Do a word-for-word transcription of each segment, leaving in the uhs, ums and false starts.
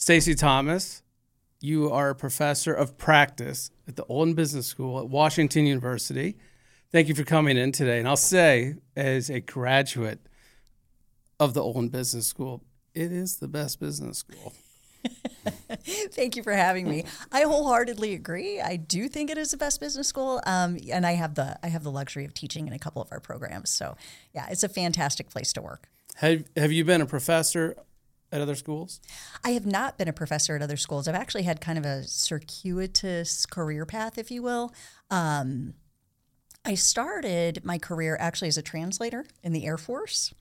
Stacy Thomas, you are a professor of practice at the Olin Business School at Washington University. Thank you for coming in today. And I'll say, as a graduate of the Olin Business School, it is the best business school. Thank you for having me. I wholeheartedly agree. I do think it is the best business school, um, and I have the I have the luxury of teaching in a couple of our programs. So, yeah, it's a fantastic place to work. Have Have you been a professor at other schools? I have not been a professor at other schools. I've actually had kind of a circuitous career path, if you will. Um, I started my career actually as a translator in the Air Force.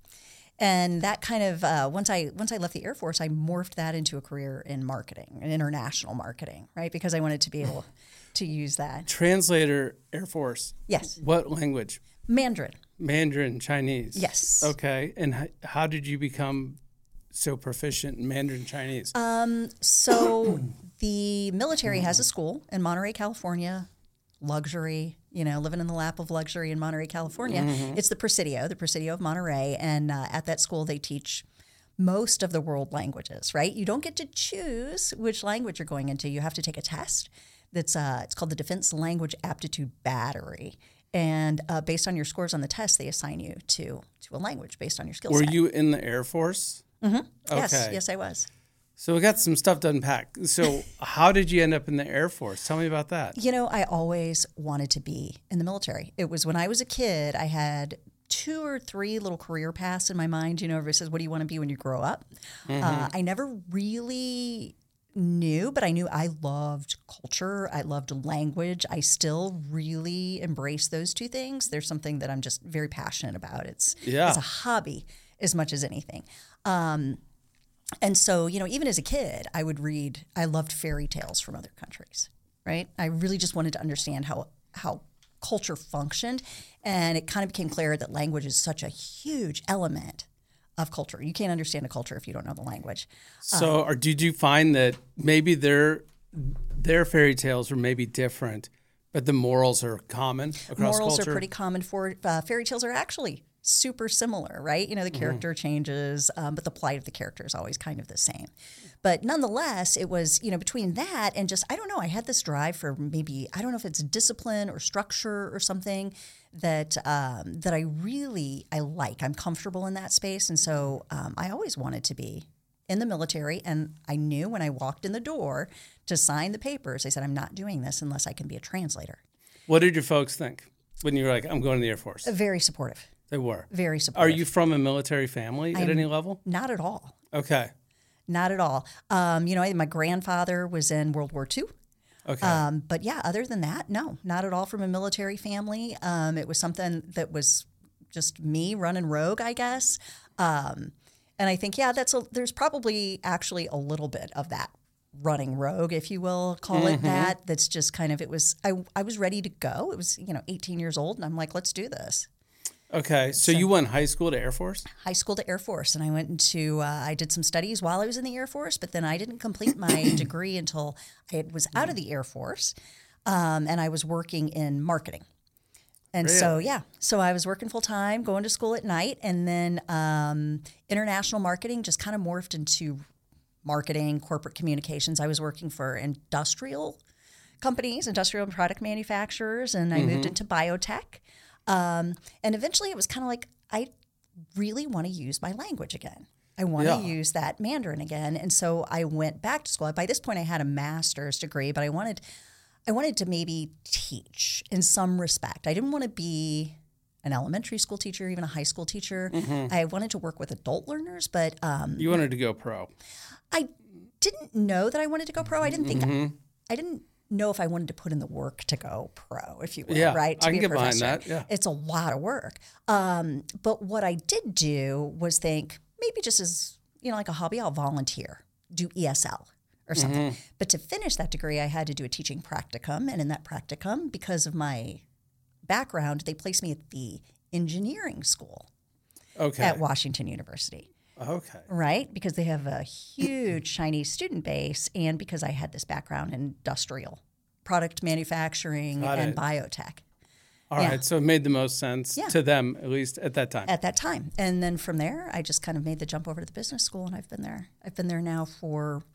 And that kind of uh, once I once I left the Air Force, I morphed that into a career in marketing, in international marketing, right? Because I wanted to be able to use that. Translator, Air Force. Yes. What language? Mandarin. Mandarin Chinese. Yes. Okay. And h- how did you become so proficient in Mandarin Chinese? Um, so the military has a school in Monterey, California. Luxury, you know, living in the lap of luxury in Monterey, California. Mm-hmm. It's the Presidio, the Presidio of Monterey. And uh, at that school, they teach most of the world languages, right? You don't get to choose which language you're going into. You have to take a test. That's uh, it's called the Defense Language Aptitude Battery. And uh, based on your scores on the test, they assign you to, to a language based on your skill Were set. you in the Air Force? Mm-hmm. Okay. Yes, yes, I was. So we got some stuff to unpack. So how did you end up in the Air Force? Tell me about that. You know, I always wanted to be in the military. It was when I was a kid, I had two or three little career paths in my mind. You know, everybody says, what do you want to be when you grow up? Mm-hmm. Uh, I never really knew, but I knew I loved culture. I loved language. I still really embrace those two things. There's something that I'm just very passionate about. It's, yeah. it's a hobby as much as anything. Um, And so, you know, even as a kid, I would read, I loved fairy tales from other countries, right? I really just wanted to understand how how culture functioned. And it kind of became clear that language is such a huge element of culture. You can't understand a culture if you don't know the language. So um, or did you find that maybe their their fairy tales were maybe different, but the morals are common across morals culture? Morals are pretty common for uh, fairy tales are actually super similar, right? You know, the character mm-hmm. changes, um, but the plight of the character is always kind of the same. But nonetheless, it was, you know, between that and just, I don't know, I had this drive for maybe, I don't know if it's discipline or structure or something that um, that I really, I like. I'm comfortable in that space. And so um, I always wanted to be in the military. And I knew when I walked in the door to sign the papers, I said, I'm not doing this unless I can be a translator. What did your folks think when you were like, I'm going to the Air Force? Very supportive. They were. Very supportive. Are you from a military family at any level? Not at all. Okay. Not at all. Um, you know, my grandfather was in World War Two. Okay. Um, but yeah, other than that, no, not at all from a military family. Um, it was something that was just me running rogue, I guess. Um, and I think, yeah, that's a, there's probably actually a little bit of that running rogue, if you will, call mm-hmm. it that. That's just kind of, it was, I, I was ready to go. It was, you know, eighteen years old and I'm like, let's do this. Okay, so, so you went high school to Air Force? High school to Air Force, and I went into, uh, I did some studies while I was in the Air Force, but then I didn't complete my degree until I was out of the Air Force, um, and I was working in marketing. And really? so, yeah, so I was working full-time, going to school at night, and then um, international marketing just kind of morphed into marketing, corporate communications. I was working for industrial companies, industrial and product manufacturers, and I mm-hmm. moved into biotech. Um, and eventually it was kind of like, I really want to use my language again. I want to yeah. use that Mandarin again. And so I went back to school. By this point I had a master's degree, but I wanted, I wanted to maybe teach in some respect. I didn't want to be an elementary school teacher, even a high school teacher. Mm-hmm. I wanted to work with adult learners, but... Um, you wanted to go pro. I didn't know that I wanted to go pro. I didn't think... Mm-hmm. I, I didn't... know if I wanted to put in the work to go pro, if you will, yeah, right? To I be can a get behind professor. that, yeah. It's a lot of work. Um, but what I did do was think, maybe just as, you know, like a hobby, I'll volunteer, do E S L or something. Mm-hmm. But to finish that degree, I had to do a teaching practicum. And in that practicum, because of my background, they placed me at the engineering school okay. at Washington University. Okay. Right? Because they have a huge Chinese student base and because I had this background in industrial product manufacturing Got and it. biotech. All yeah. right. So it made the most sense yeah. to them, at least at that time. At that time. And then from there, I just kind of made the jump over to the business school and I've been there. I've been there now for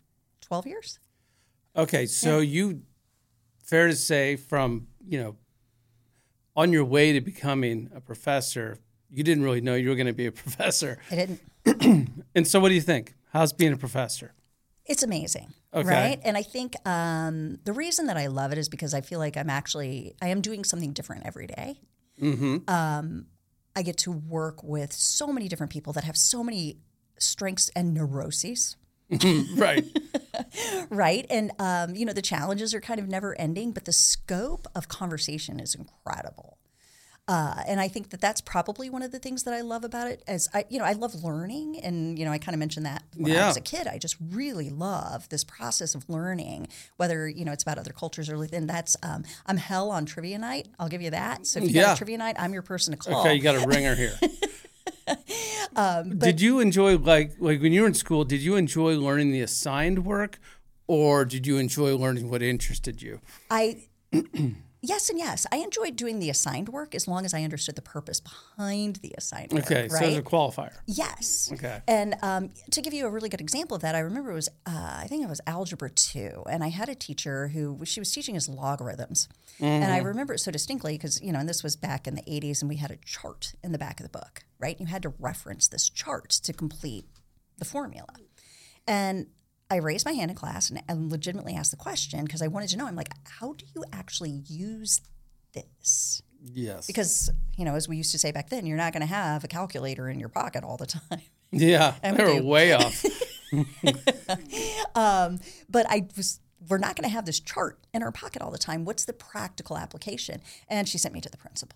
twelve years. Okay, so yeah. you, fair to say, from, you know, on your way to becoming a professor, you didn't really know you were going to be a professor. I didn't. And so what do you think? How's being a professor? It's amazing, okay. right? And I think um, the reason that I love it is because I feel like I'm actually, I am doing something different every day. Mm-hmm. Um, I get to work with so many different people that have so many strengths and neuroses. Right. Right. And, um, you know, the challenges are kind of never ending, but the scope of conversation is incredible. Uh, and I think that that's probably one of the things that I love about it. As I, you know, I love learning, and you know, I kind of mentioned that when yeah. I was a kid. I just really love this process of learning, whether you know it's about other cultures or and that's. Um, I'm hell on trivia night. I'll give you that. So if you yeah. got a trivia night, I'm your person to call. Okay, you got a ringer here. um, but, did you enjoy like like when you were in school? Did you enjoy learning the assigned work, or did you enjoy learning what interested you? I. Yes and yes. I enjoyed doing the assigned work as long as I understood the purpose behind the assigned work. Okay, right? so there's a qualifier. Yes. Okay. And um, to give you a really good example of that, I remember it was, uh, I think it was Algebra two, and I had a teacher who, she was teaching us logarithms. Mm-hmm. And I remember it so distinctly because, you know, and this was back in the eighties, and we had a chart in the back of the book, right? You had to reference this chart to complete the formula. And I raised my hand in class and, and legitimately asked the question because I wanted to know. I'm like, how do you actually use this? Yes. Because, you know, as we used to say back then, you're not going to have a calculator in your pocket all the time. Yeah, and they were do. way off. um, but I was, we're not going to have this chart in our pocket all the time. What's the practical application? And she sent me to the principal.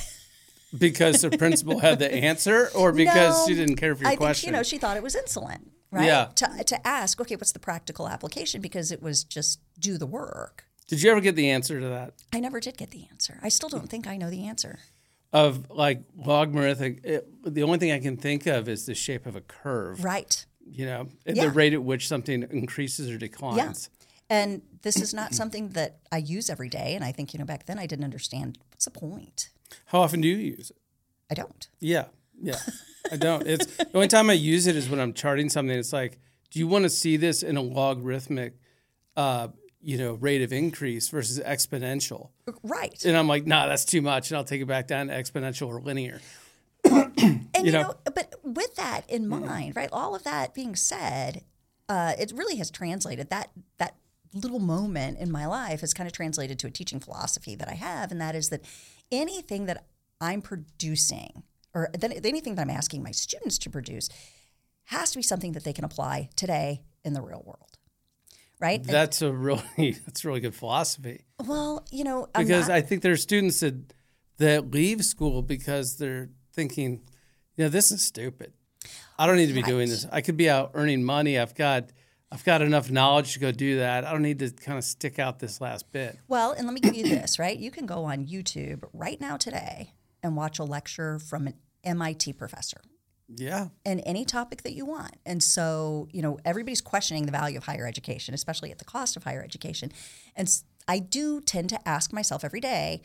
Because the principal had the answer, or because no, she didn't care for your I question? Think, you know, she thought it was insolent. Right? Yeah. To, to ask, okay, what's the practical application? Because it was just do the work. Did you ever get the answer to that? I never did get the answer. I still don't think I know the answer. Of like logarithmic, it, the only thing I can think of is the shape of a curve. Right. You know, at yeah. the rate at which something increases or declines. Yeah. And this is not something that I use every day. And I think, you know, back then I didn't understand what's the point. How often do you use it? I don't. Yeah. Yeah. I don't. It's the only time I use it is when I'm charting something. It's like, do you want to see this in a logarithmic, uh, you know, rate of increase versus exponential? Right. And I'm like, nah, that's too much, and I'll take it back down to exponential or linear. and you, you know, know, but with that in mind, right? All of that being said, uh, it really has translated that that little moment in my life has kind of translated to a teaching philosophy that I have, and that is that anything that I'm producing, or that anything that I'm asking my students to produce, has to be something that they can apply today in the real world, right? That's a really that's a really good philosophy. Well, you know, because not, I think there are students that that leave school because they're thinking, you know, this is stupid. I don't need to be right. doing this. I could be out earning money. I've got I've got enough knowledge to go do that. I don't need to kind of stick out this last bit. Well, and let me give you this, right? You can go on YouTube right now today and watch a lecture from an M I T professor. Yeah. And any topic that you want. And so, you know, everybody's questioning the value of higher education, especially at the cost of higher education. And I do tend to ask myself every day,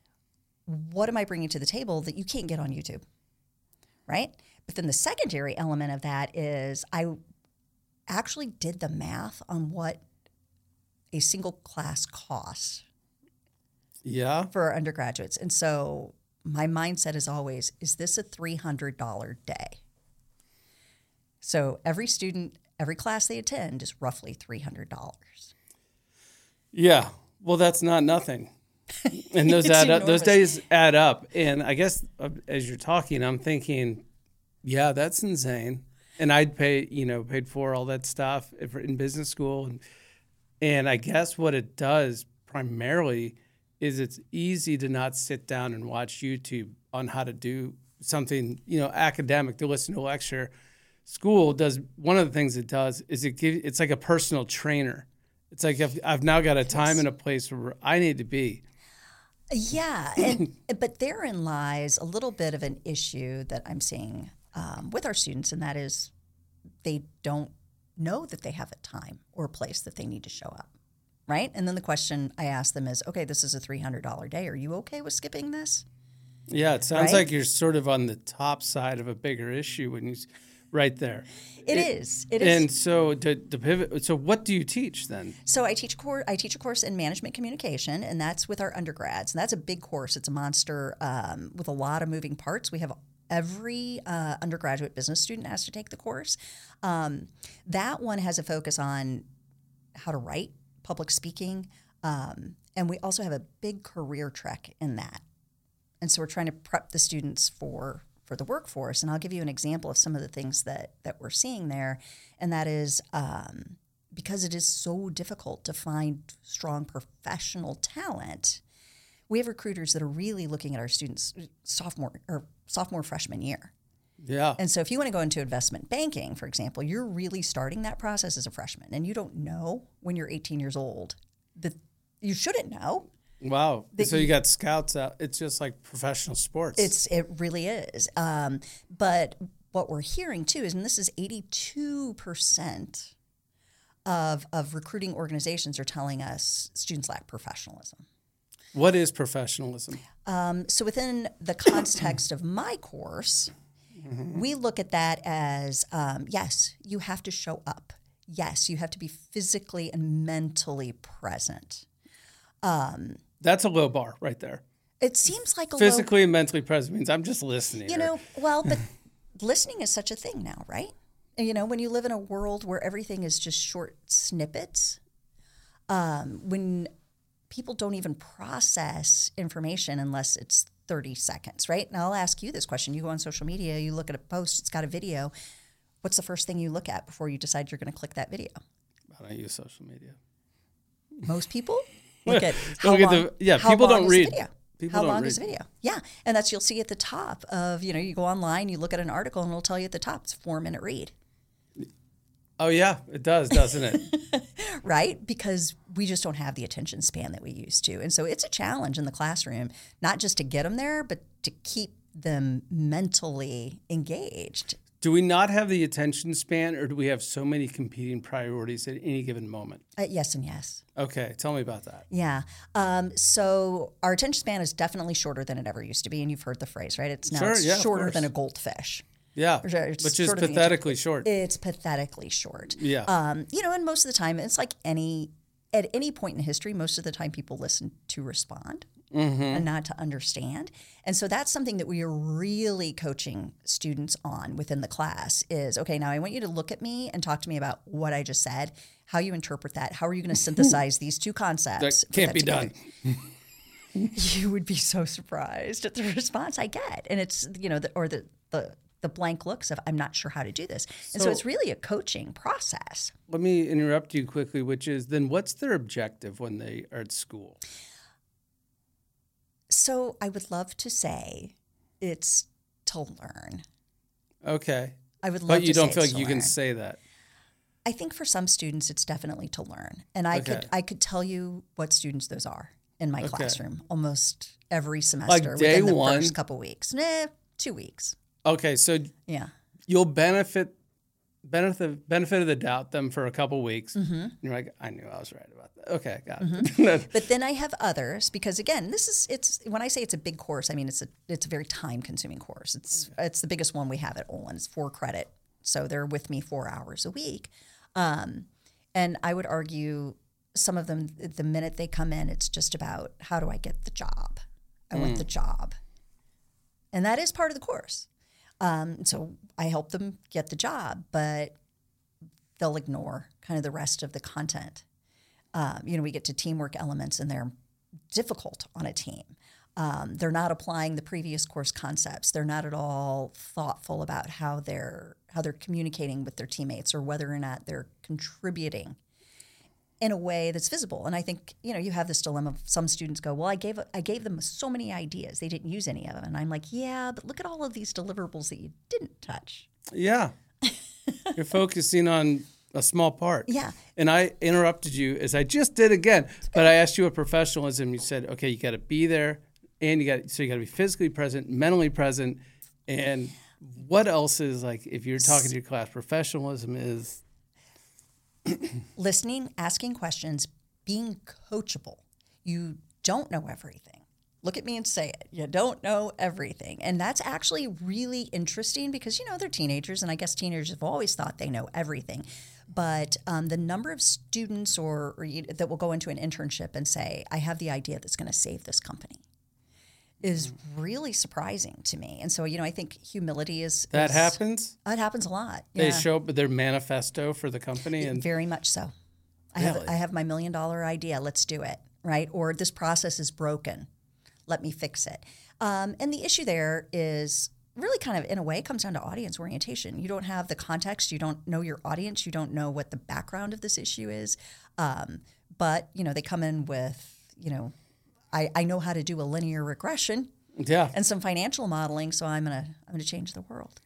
what am I bringing to the table that you can't get on YouTube? Right? But then the secondary element of that is I actually did the math on what a single class costs. Yeah. For our undergraduates. And so my mindset is always, is this a three hundred dollars day? So every student, every class they attend is roughly three hundred dollars. Yeah. Well, that's not nothing. And those add up, those days add up. And I guess uh, as you're talking, I'm thinking, yeah, that's insane. And I'd pay, you know, paid for all that stuff in business school. And, and I guess what it does primarily is it's easy to not sit down and watch YouTube on how to do something, you know, academic, to listen to a lecture. School does, one of the things it does is it gives, it's like a personal trainer. It's like I've, I've now got a time and a place where I need to be. Yeah, and, but therein lies a little bit of an issue that I'm seeing um, with our students, and that is they don't know that they have a time or a place that they need to show up. Right? And then the question I ask them is, okay, this is a three hundred dollars day. Are you okay with skipping this? Yeah, it sounds right? like you're sort of on the top side of a bigger issue when you right there. It, it is. It is. And so to, to pivot, so what do you teach then? So I teach course. I teach a course in management communication, and that's with our undergrads. And that's a big course. It's a monster um, with a lot of moving parts. We have every uh, undergraduate business student has to take the course. Um, that one has a focus on how to write, public speaking, um, and we also have a big career trek in that. And so we're trying to prep the students for for the workforce. And I'll give you an example of some of the things that, that we're seeing there. And that is um, because it is so difficult to find strong professional talent, we have recruiters that are really looking at our students sophomore or sophomore freshman year. Yeah. And so if you want to go into investment banking, for example, you're really starting that process as a freshman. And you don't know when you're eighteen years old that you shouldn't know. Wow. So you got scouts out. It's just like professional sports. It's It really is. Um, but what we're hearing too is, and this is eighty-two percent of, of recruiting organizations are telling us students lack professionalism. What is professionalism? Um, so within the context of my course, mm-hmm. we look at that as, um, yes, you have to show up. Yes, you have to be physically and mentally present. Um, That's a low bar right there. It seems like a physically low, and mentally present means I'm just listening. You know, well, but listening is such a thing now, right? You know, when you live in a world where everything is just short snippets, um, when people don't even process information unless it's thirty seconds, right? And I'll ask you this question. You go on social media, you look at a post, it's got a video. What's the first thing you look at before you decide you're going to click that video? I don't use social media. Most people? Look at how Look long, at the, yeah, how people long don't is read. the video? People how don't long read. is the video? Yeah. And that's, you'll see at the top of, you know, you go online, you look at an article and it'll tell you at the top, it's a four minute read. Oh yeah, it does, doesn't it? Right? Because we just don't have the attention span that we used to. And so it's a challenge in the classroom, not just to get them there, but to keep them mentally engaged. Do we not have the attention span, or do we have so many competing priorities at any given moment? Uh, yes and yes. Okay, tell me about that. Yeah. Um, so our attention span is definitely shorter than it ever used to be, and you've heard the phrase, right? It's now Sure, it's yeah, of shorter course. than a goldfish. Yeah, It's which is shorter than the pathetically short. It's pathetically short. Yeah. Um, you know, and most of the time, it's like any at any point in history, most of the time people listen to respond Mm-hmm. and not to understand. And so that's something that we are really coaching students on within the class is, okay, now I want you to look at me and talk to me about what I just said, how you interpret that, how are you going to synthesize these two concepts? That can't put be together. done. You would be so surprised at the response I get. And it's, you know, the, or the, the, the blank looks of, I'm not sure how to do this. And so, So- it's really a coaching process. Let me interrupt you quickly, which is then what's their objective when they are at school? So I would love to say it's to learn. Okay. I would love But you to don't say feel it's like to you can learn. say that. I think for some students it's definitely to learn. And I Okay. could I could tell you what students those are in my Okay. classroom almost every semester day within the one? first couple weeks. Nah, two weeks. Okay, so Yeah. you'll benefit benefit benefit of the doubt them for a couple weeks. Mm-hmm. And you're like, I knew I was right about that. Okay, got it. But then I have others because again, this is it's when I say it's a big course, I mean it's a it's a very time consuming course. It's it's the biggest one we have at Olin. It's four credit, so they're with me four hours a week, um, and I would argue some of them the minute they come in, it's just about how do I get the job? I want the job, and that is part of the course. Um, so I help them get the job, but they'll ignore kind of the rest of the content. Um, you know, we get to teamwork elements and they're difficult on a team. Um, they're not applying the previous course concepts. They're not at all thoughtful about how they're how they're communicating with their teammates or whether or not they're contributing in a way that's visible. And I think, you know, you have this dilemma of some students go, well, I gave I gave them so many ideas. They didn't use any of them. And I'm like, yeah, but look at all of these deliverables that you didn't touch. Yeah. You're focusing on a small part. Yeah. And I interrupted you as I just did again, but I asked you a professionalism. You said, okay, you got to be there and you got, so you got to be physically present, mentally present. And what else is like, if you're talking to your class, professionalism is Listening, asking questions, being coachable. You don't know everything. Look at me and say it. You don't know everything. And that's actually really interesting because, you know, they're teenagers, and I guess teenagers have always thought they know everything. But um, the number of students or, or you, that will go into an internship and say, I have the idea that's going to save this company is really surprising to me. And so, you know, I think humility is... That is, happens? It happens a lot. They Yeah. show up with their manifesto for the company? and Very much so. I Really? have I have my million dollar idea. Let's do it, right? Or this process is broken. Let me fix it. Um, and the issue there is really kind of, in a way, comes down to audience orientation. You don't have the context. You don't know your audience. You don't know what the background of this issue is. Um, but, you know, they come in with, you know, I, I know how to do a linear regression Yeah. and some financial modeling, so I'm gonna I'm gonna change the world.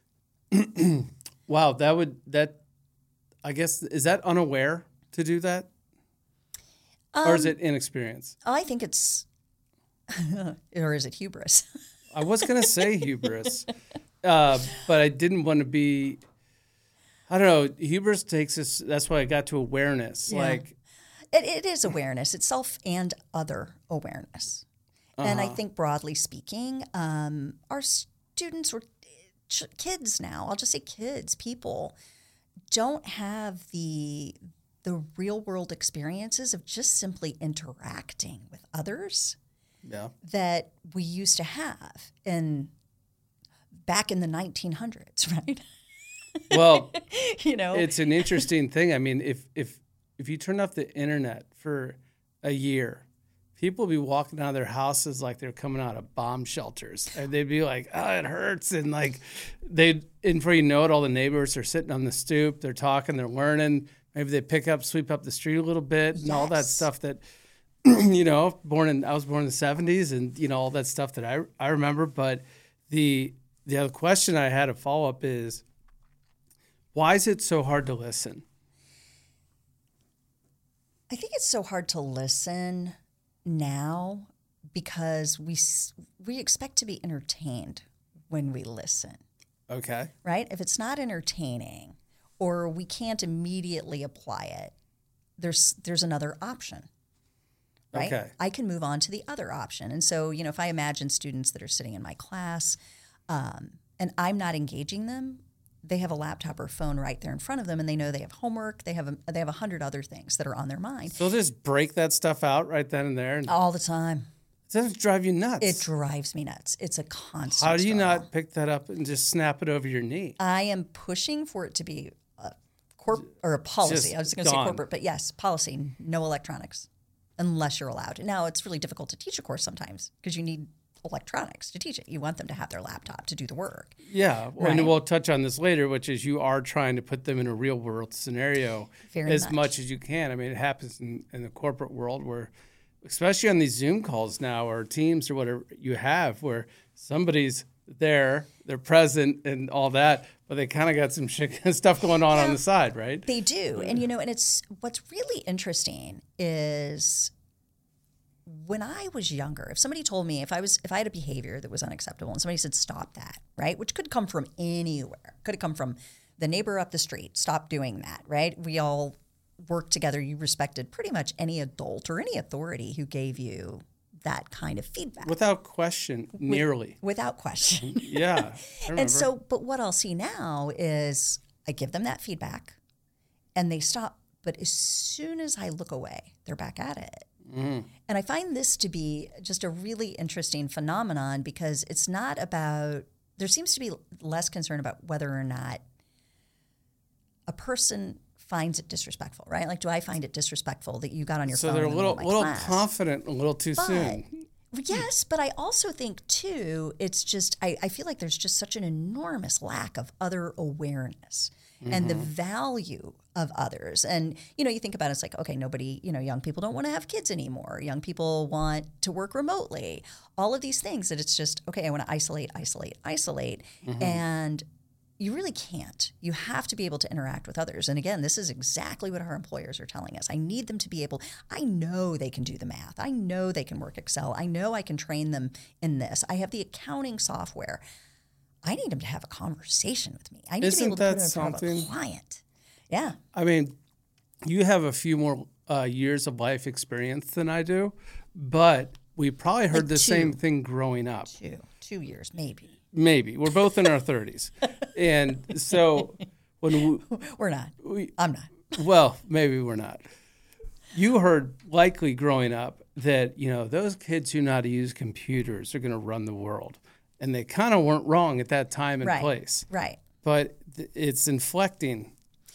Wow, that would, that, I guess, is that unaware to do that? Um, or is it inexperience? I think it's, or is it hubris? I was going to say hubris, uh, but I didn't want to be, I don't know, hubris takes us, that's why I got to awareness. Yeah. Like, It, it is awareness. It's self and other awareness. And I think broadly speaking, um, our students or ch- kids now, I'll just say kids, people, don't have the the real world experiences of just simply interacting with others yeah. that we used to have in back in the nineteen hundreds, right? Well, You know, it's an interesting thing. I mean, if if if you turn off the internet for a year, people be walking out of their houses like they're coming out of bomb shelters, and they'd be like, "Oh, it hurts," and like they, and before you know it, all the neighbors are sitting on the stoop, they're talking, they're learning. Maybe they pick up, sweep up the street a little bit, and all that Yes. stuff that, you know, born in I was born in the seventies, and you know all that stuff that I I remember. But the the other question I had to follow up is, why is it so hard to listen? I think it's so hard to listen now because we s- we expect to be entertained when we listen, Okay. right? If it's not entertaining or we can't immediately apply it, there's there's another option, right? Okay. I can move on to the other option. And so, you know, if I imagine students that are sitting in my class um, and I'm not engaging them, they have a laptop or phone right there in front of them, and they know they have homework. They have a, they have a hundred other things that are on their mind So just break that stuff out right then and there, and all the time. it doesn't drive you nuts. It drives me nuts. It's a constant. How do you struggle. not pick that up and just snap it over your knee? I am pushing for it to be a corp or a policy. Just I was going to say gone. corporate, but yes, policy. No electronics, unless you're allowed. Now it's really difficult to teach a course sometimes because you need electronics to teach it. You want them to have their laptop to do the work. Yeah, Right. and we'll touch on this later, which is you are trying to put them in a real world scenario Very as much. much as you can. I mean, it happens in, in the corporate world where, especially on these Zoom calls now or Teams or whatever you have, where somebody's there, they're present and all that, but they kind of got some shit, stuff going on on the side, right? They do. And you know, and it's what's really interesting is when I was younger, if somebody told me if I was if I had a behavior that was unacceptable and somebody said stop that, right? Which could come from anywhere. Could have come from the neighbor up the street, stop doing that, right? We all worked together. You respected pretty much any adult or any authority who gave you that kind of feedback. Without question, nearly. Without question. Yeah. I remember. And so, but what I'll see now is I give them that feedback and they stop. But as soon as I look away, they're back at it. Mm. And I find this to be just a really interesting phenomenon because it's not about, there seems to be less concern about whether or not a person finds it disrespectful, right? Like, do I find it disrespectful that you got on your So phone they're a in the little, middle of my little class? confident, a little too But, soon. yes, but I also think too, it's just, I, I feel like there's just such an enormous lack of other awareness and the value of others. And, you know, you think about it, it's like, okay, nobody, you know, young people don't want to have kids anymore. Young people want to work remotely. All of these things that it's just, okay, I want to isolate, isolate, isolate. And you really can't. You have to be able to interact with others. And again, this is exactly what our employers are telling us. I need them to be able, I know they can do the math. I know they can work Excel. I know I can train them in this. I have the accounting software. I need them to have a conversation with me. I need Isn't to be able to that put it in front of a something? client. Yeah. I mean, you have a few more uh, years of life experience than I do, but we probably heard Like the two. same thing growing up. Two, two years, maybe. Maybe. We're both in our thirties. And so when we, We're not. we, I'm not. well, maybe we're not. You heard likely growing up that, you know, those kids who know how to use computers are going to run the world. And they kind of weren't wrong at that time and Right. place. Right. But th- it's inflecting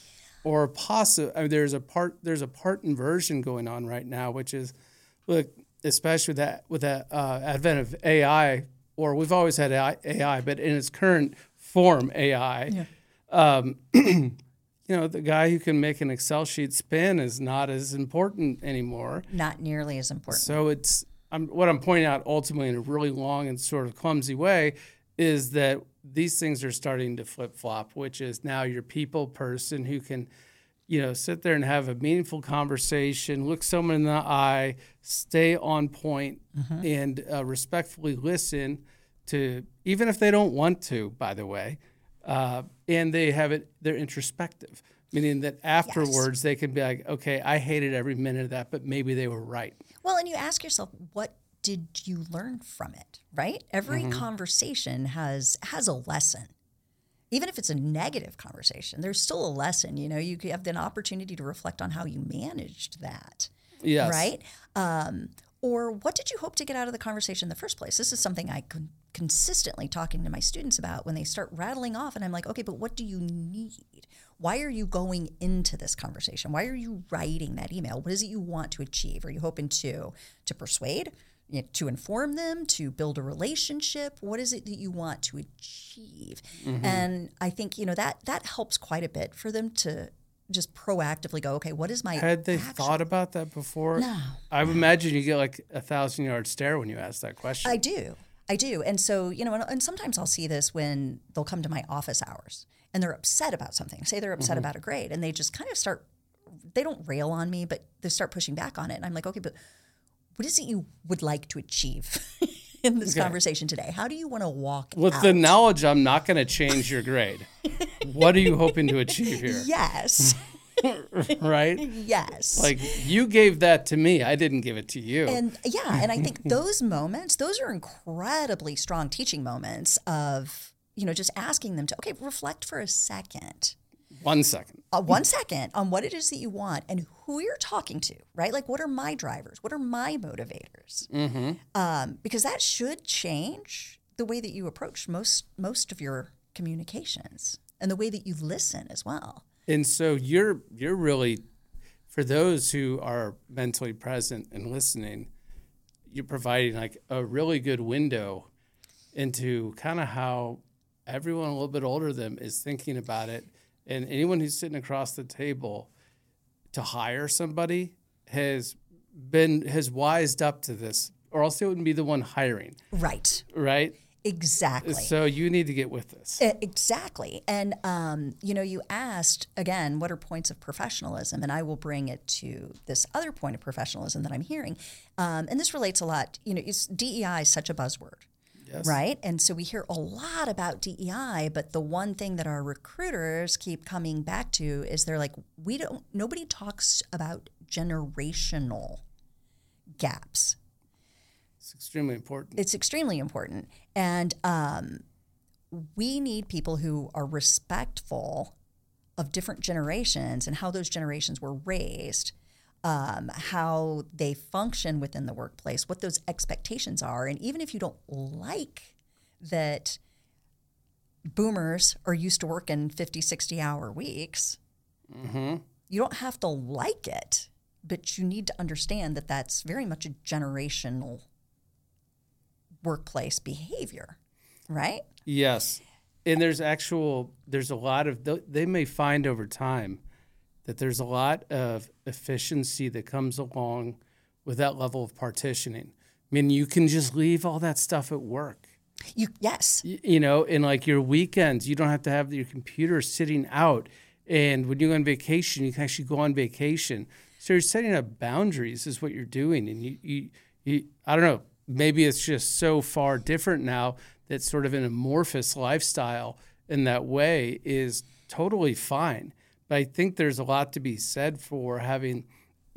or possible. I mean, there's a part there's a part inversion going on right now, which is, look, especially with that with that uh, advent of A I, or we've always had A I, but in its current form, A I. Yeah. Um, you know, the guy who can make an Excel sheet spin is not as important anymore. Not nearly as important. So it's I'm, what I'm pointing out ultimately in a really long and sort of clumsy way is that these things are starting to flip flop, which is now your people person who can, you know, sit there and have a meaningful conversation, look someone in the eye, stay on point, Mm-hmm. and uh, respectfully listen to, even if they don't want to, by the way, uh, and they have it, they're introspective, meaning that afterwards they can be like, okay, I hated every minute of that, but maybe they were right. Well, and you ask yourself, what did you learn from it, right? Every Mm-hmm. conversation has has a lesson. Even if it's a negative conversation, there's still a lesson. You know, you have an opportunity to reflect on how you managed that, Yes. right? Um, or what did you hope to get out of the conversation in the first place? This is something I con- consistently talking to my students about when they start rattling off, and I'm like, okay, but what do you need? Why are you going into this conversation? Why are you writing that email? What is it you want to achieve? Are you hoping to to persuade, you know, to inform them, to build a relationship? What is it that you want to achieve? Mm-hmm. And I think, you know, that that helps quite a bit for them to just proactively go, okay, what is my Had they action? thought about that before? No. I would imagine you get like a thousand yard stare when you ask that question. I do. I do. And so, you know, and, and sometimes I'll see this when they'll come to my office hours and they're upset about something. Say they're upset Mm-hmm. about a grade and they just kind of start, they don't rail on me, but they start pushing back on it. And I'm like, okay, but what is it you would like to achieve in this Okay. conversation today? How do you want to walk With out? the knowledge I'm not going to change your grade, what are you hoping to achieve here? Yes. Right? Yes. Like you gave that to me. I didn't give it to you. And yeah, and I think those moments, those are incredibly strong teaching moments of, you know, just asking them to, okay, reflect for a second. One second. Uh, one second on what it is that you want and who you're talking to, right? Like, what are my drivers? What are my motivators? Mm-hmm. Um, because that should change the way that you approach most most of your communications and the way that you listen as well. And so you're you're really, for those who are mentally present and listening, you're providing like a really good window into kind of how everyone a little bit older than them is thinking about it. And anyone who's sitting across the table to hire somebody has been has wised up to this, or else they wouldn't be the one hiring, Right. right? Exactly. So you need to get with this. E- Exactly. And, um, you know, you asked, again, what are points of professionalism? And I will bring it to this other point of professionalism that I'm hearing. Um, and this relates a lot, you know, it's, D E I is such a buzzword. Yes. Right. And so we hear a lot about D E I, but the one thing that our recruiters keep coming back to is they're like, we don't, nobody talks about generational gaps. It's extremely important. It's extremely important. And um, we need people who are respectful of different generations and how those generations were raised, um, how they function within the workplace, what those expectations are. And even if you don't like that boomers are used to working fifty, sixty hour weeks, Mm-hmm. you don't have to like it, but you need to understand that that's very much a generational workplace behavior, right? Yes. And there's actual, there's a lot of, they may find over time that there's a lot of efficiency that comes along with that level of partitioning. I mean, you can just leave all that stuff at work. You yes, Y- You know, in like your weekends, you don't have to have your computer sitting out. And when you go on vacation, you can actually go on vacation. So you're setting up boundaries is what you're doing. And you, you, you I don't know, maybe it's just so far different now that sort of an amorphous lifestyle in that way is totally fine. But I think there's a lot to be said for having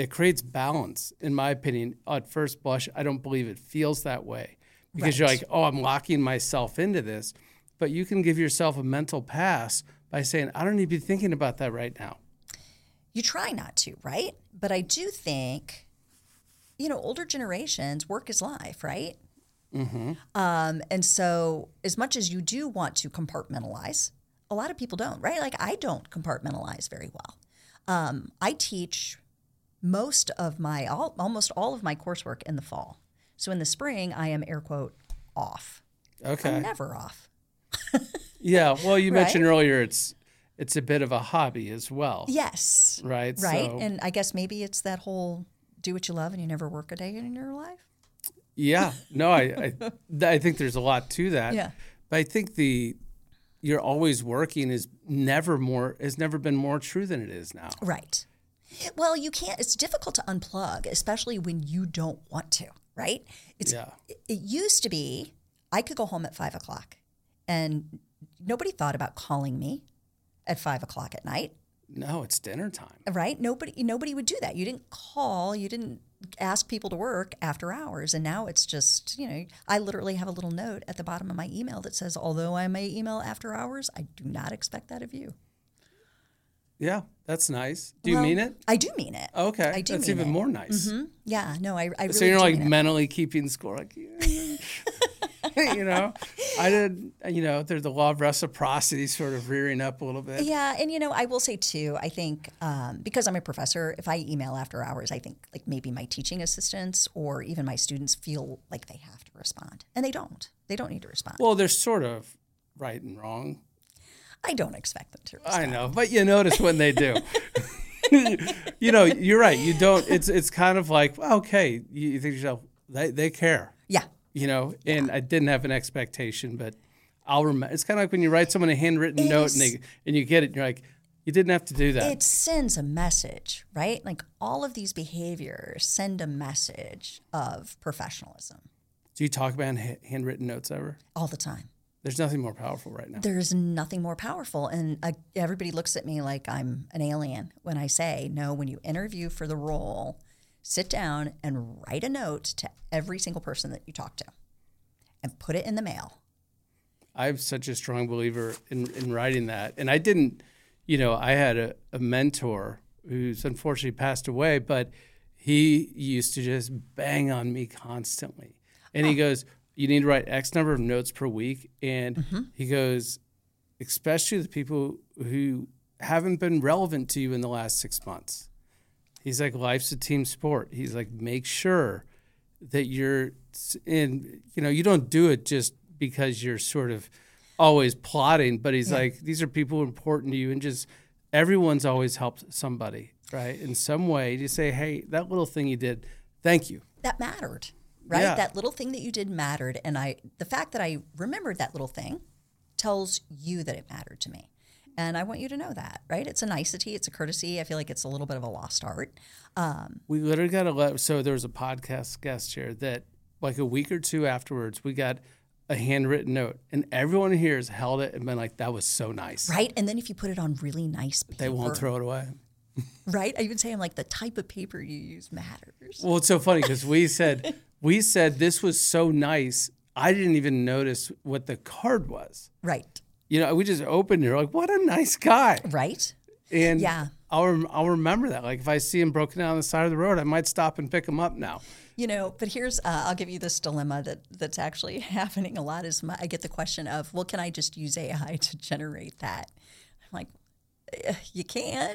it creates balance, in my opinion. At first blush, I don't believe it feels that way because Right. you're like, oh, I'm locking myself into this. But you can give yourself a mental pass by saying, I don't need to be thinking about that right now. You try not to, right? But I do think, you know, older generations, work is life, right? Mm-hmm. Um, and so, as much as you do want to compartmentalize, a lot of people don't, right? Like, I don't compartmentalize very well. Um, I teach most of my, all, almost all of my coursework in the fall. So, in the spring, I am air quote off. Okay. I'm never off. Yeah. Well, you Right? mentioned earlier it's it's a bit of a hobby as well. Yes. Right. Right. So, And I guess maybe it's that whole do what you love and you never work a day in your life. yeah. No, I, I I think there's a lot to that. Yeah. But I think the you're always working is never more has never been more true than it is now. Right. Well, you can't, it's difficult to unplug, especially when you don't want to, right? It's, Yeah. It used to be I could go home at five o'clock and nobody thought about calling me at five o'clock at night, No, it's dinner time. right? Nobody, nobody would do that. You didn't call, you didn't ask people to work after hours. And now it's just, you know, I literally have a little note at the bottom of my email that says, although I may email after hours, I do not expect that of you. Yeah, that's nice. Do you Well, mean it? I do mean it. Okay. I do That's mean even it. more nice. Hmm? Yeah, no, I, I really So you're do like mean it. mentally keeping score, like, you know, I did, you know, there's the law of reciprocity sort of rearing up a little bit. Yeah, and you know, I will say too, I think um, because I'm a professor, if I email after hours, I think like maybe my teaching assistants or even my students feel like they have to respond. And they don't. They don't need to respond. Well, they're sort of right and wrong. I don't expect them to respond. I know, but you notice when they do. You know, you're right. You don't, it's it's kind of like, well, okay, you, you think to yourself, they, they care, Yeah. you know, and I didn't have an expectation, but I'll remember. It's kind of like when you write someone a handwritten It note is- and, they, and you get it, and you're like, you didn't have to do that. It sends a message, right? Like all of these behaviors send a message of professionalism Do you talk about ha- handwritten notes ever? all the time. There's nothing more powerful right now. There's nothing more powerful. And I, everybody looks at me like I'm an alien when I say, no, when you interview for the role, sit down and write a note to every single person that you talk to and put it in the mail. I'm such a strong believer in, in writing that. And I didn't, you know, I had a, a mentor who's unfortunately passed away, but he used to just bang on me constantly. And he goes, you need to write X number of notes per week. And Mm-hmm. he goes, especially the people who haven't been relevant to you in the last six months. He's like, life's a team sport. He's like, make sure that you're in, you know, you don't do it just because you're sort of always plotting, but he's Yeah. like, these are people who are important to you, and just everyone's always helped somebody, right? In some way, to say, hey, that little thing you did, thank you. That mattered, right? Yeah. That little thing that you did mattered. And I, the fact that I remembered that little thing tells you that it mattered to me. And I want you to know that, right? It's a nicety, it's a courtesy. I feel like it's a little bit of a lost art. Um, We literally got a letter. So there was a podcast guest here that, like a week or two afterwards, we got a handwritten note, and everyone here has held it and been like, that was so nice. right? And then if you put it on really nice paper, They won't throw it away. right? I even say, I'm like, the type of paper you use matters. Well, it's so funny because we said we said this was so nice. I didn't even notice what the card was. Right, You know, we just opened it. We're like, what a nice guy. right? And Yeah. I'll rem- I'll remember that. Like if I see him broken down on the side of the road, I might stop and pick him up now. You know, but here's, uh, I'll give you this dilemma that that's actually happening a lot is my, I get the question of, well, can I just use A I to generate that? I'm like, "Eh, you can.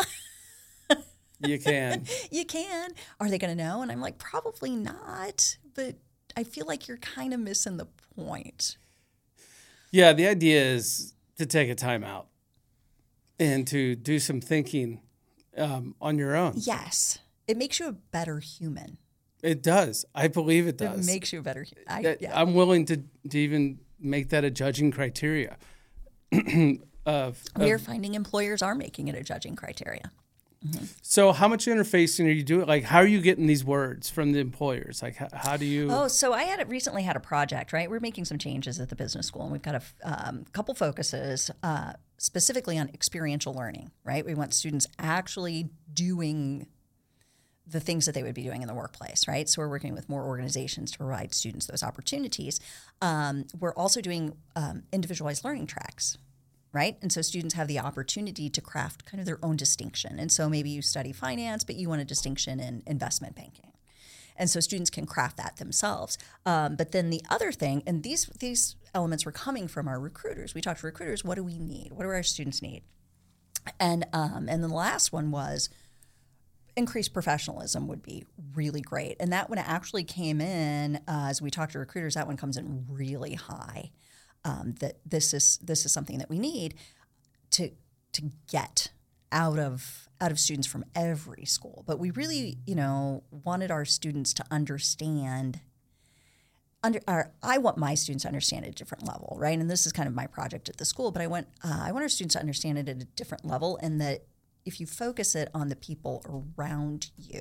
You can. You can. Are they going to know? And I'm like, probably not. But I feel like you're kind of missing the point. Yeah, the idea is to take a time out and to do some thinking um, on your own. Yes. It makes you a better human. It does. I believe it It does. makes you a better human. I, That- yeah. I'm willing to, to even make that a judging criteria. of, We're of- finding employers are making it a judging criteria. so how much interfacing are you doing? Like, how are you getting these words from the employers? Like, how, how do you? Oh, so I had recently had a project, right? We're making some changes at the business school, and we've got a um, couple focuses uh, specifically on experiential learning, right? We want students actually doing the things that they would be doing in the workplace, right? So we're working with more organizations to provide students those opportunities. Um, we're also doing um, individualized learning tracks, right? And so students have the opportunity to craft kind of their own distinction. And so maybe you study finance, but you want a distinction in investment banking. And so students can craft that themselves. Um, but then the other thing, and these these elements were coming from our recruiters. We talked to recruiters, what do we need? What do our students need? And um, and then the last one was increased professionalism would be really great. And that one actually came in, uh, as we talked to recruiters, that one comes in really high. Um, that this is this is something that we need to to get out of out of students from every school. But we really, you know, wanted our students to understand. Under, our, I want my students to understand at a different level, right? And this is kind of my project at the school. But I want uh, I want our students to understand it at a different level, and that if you focus it on the people around you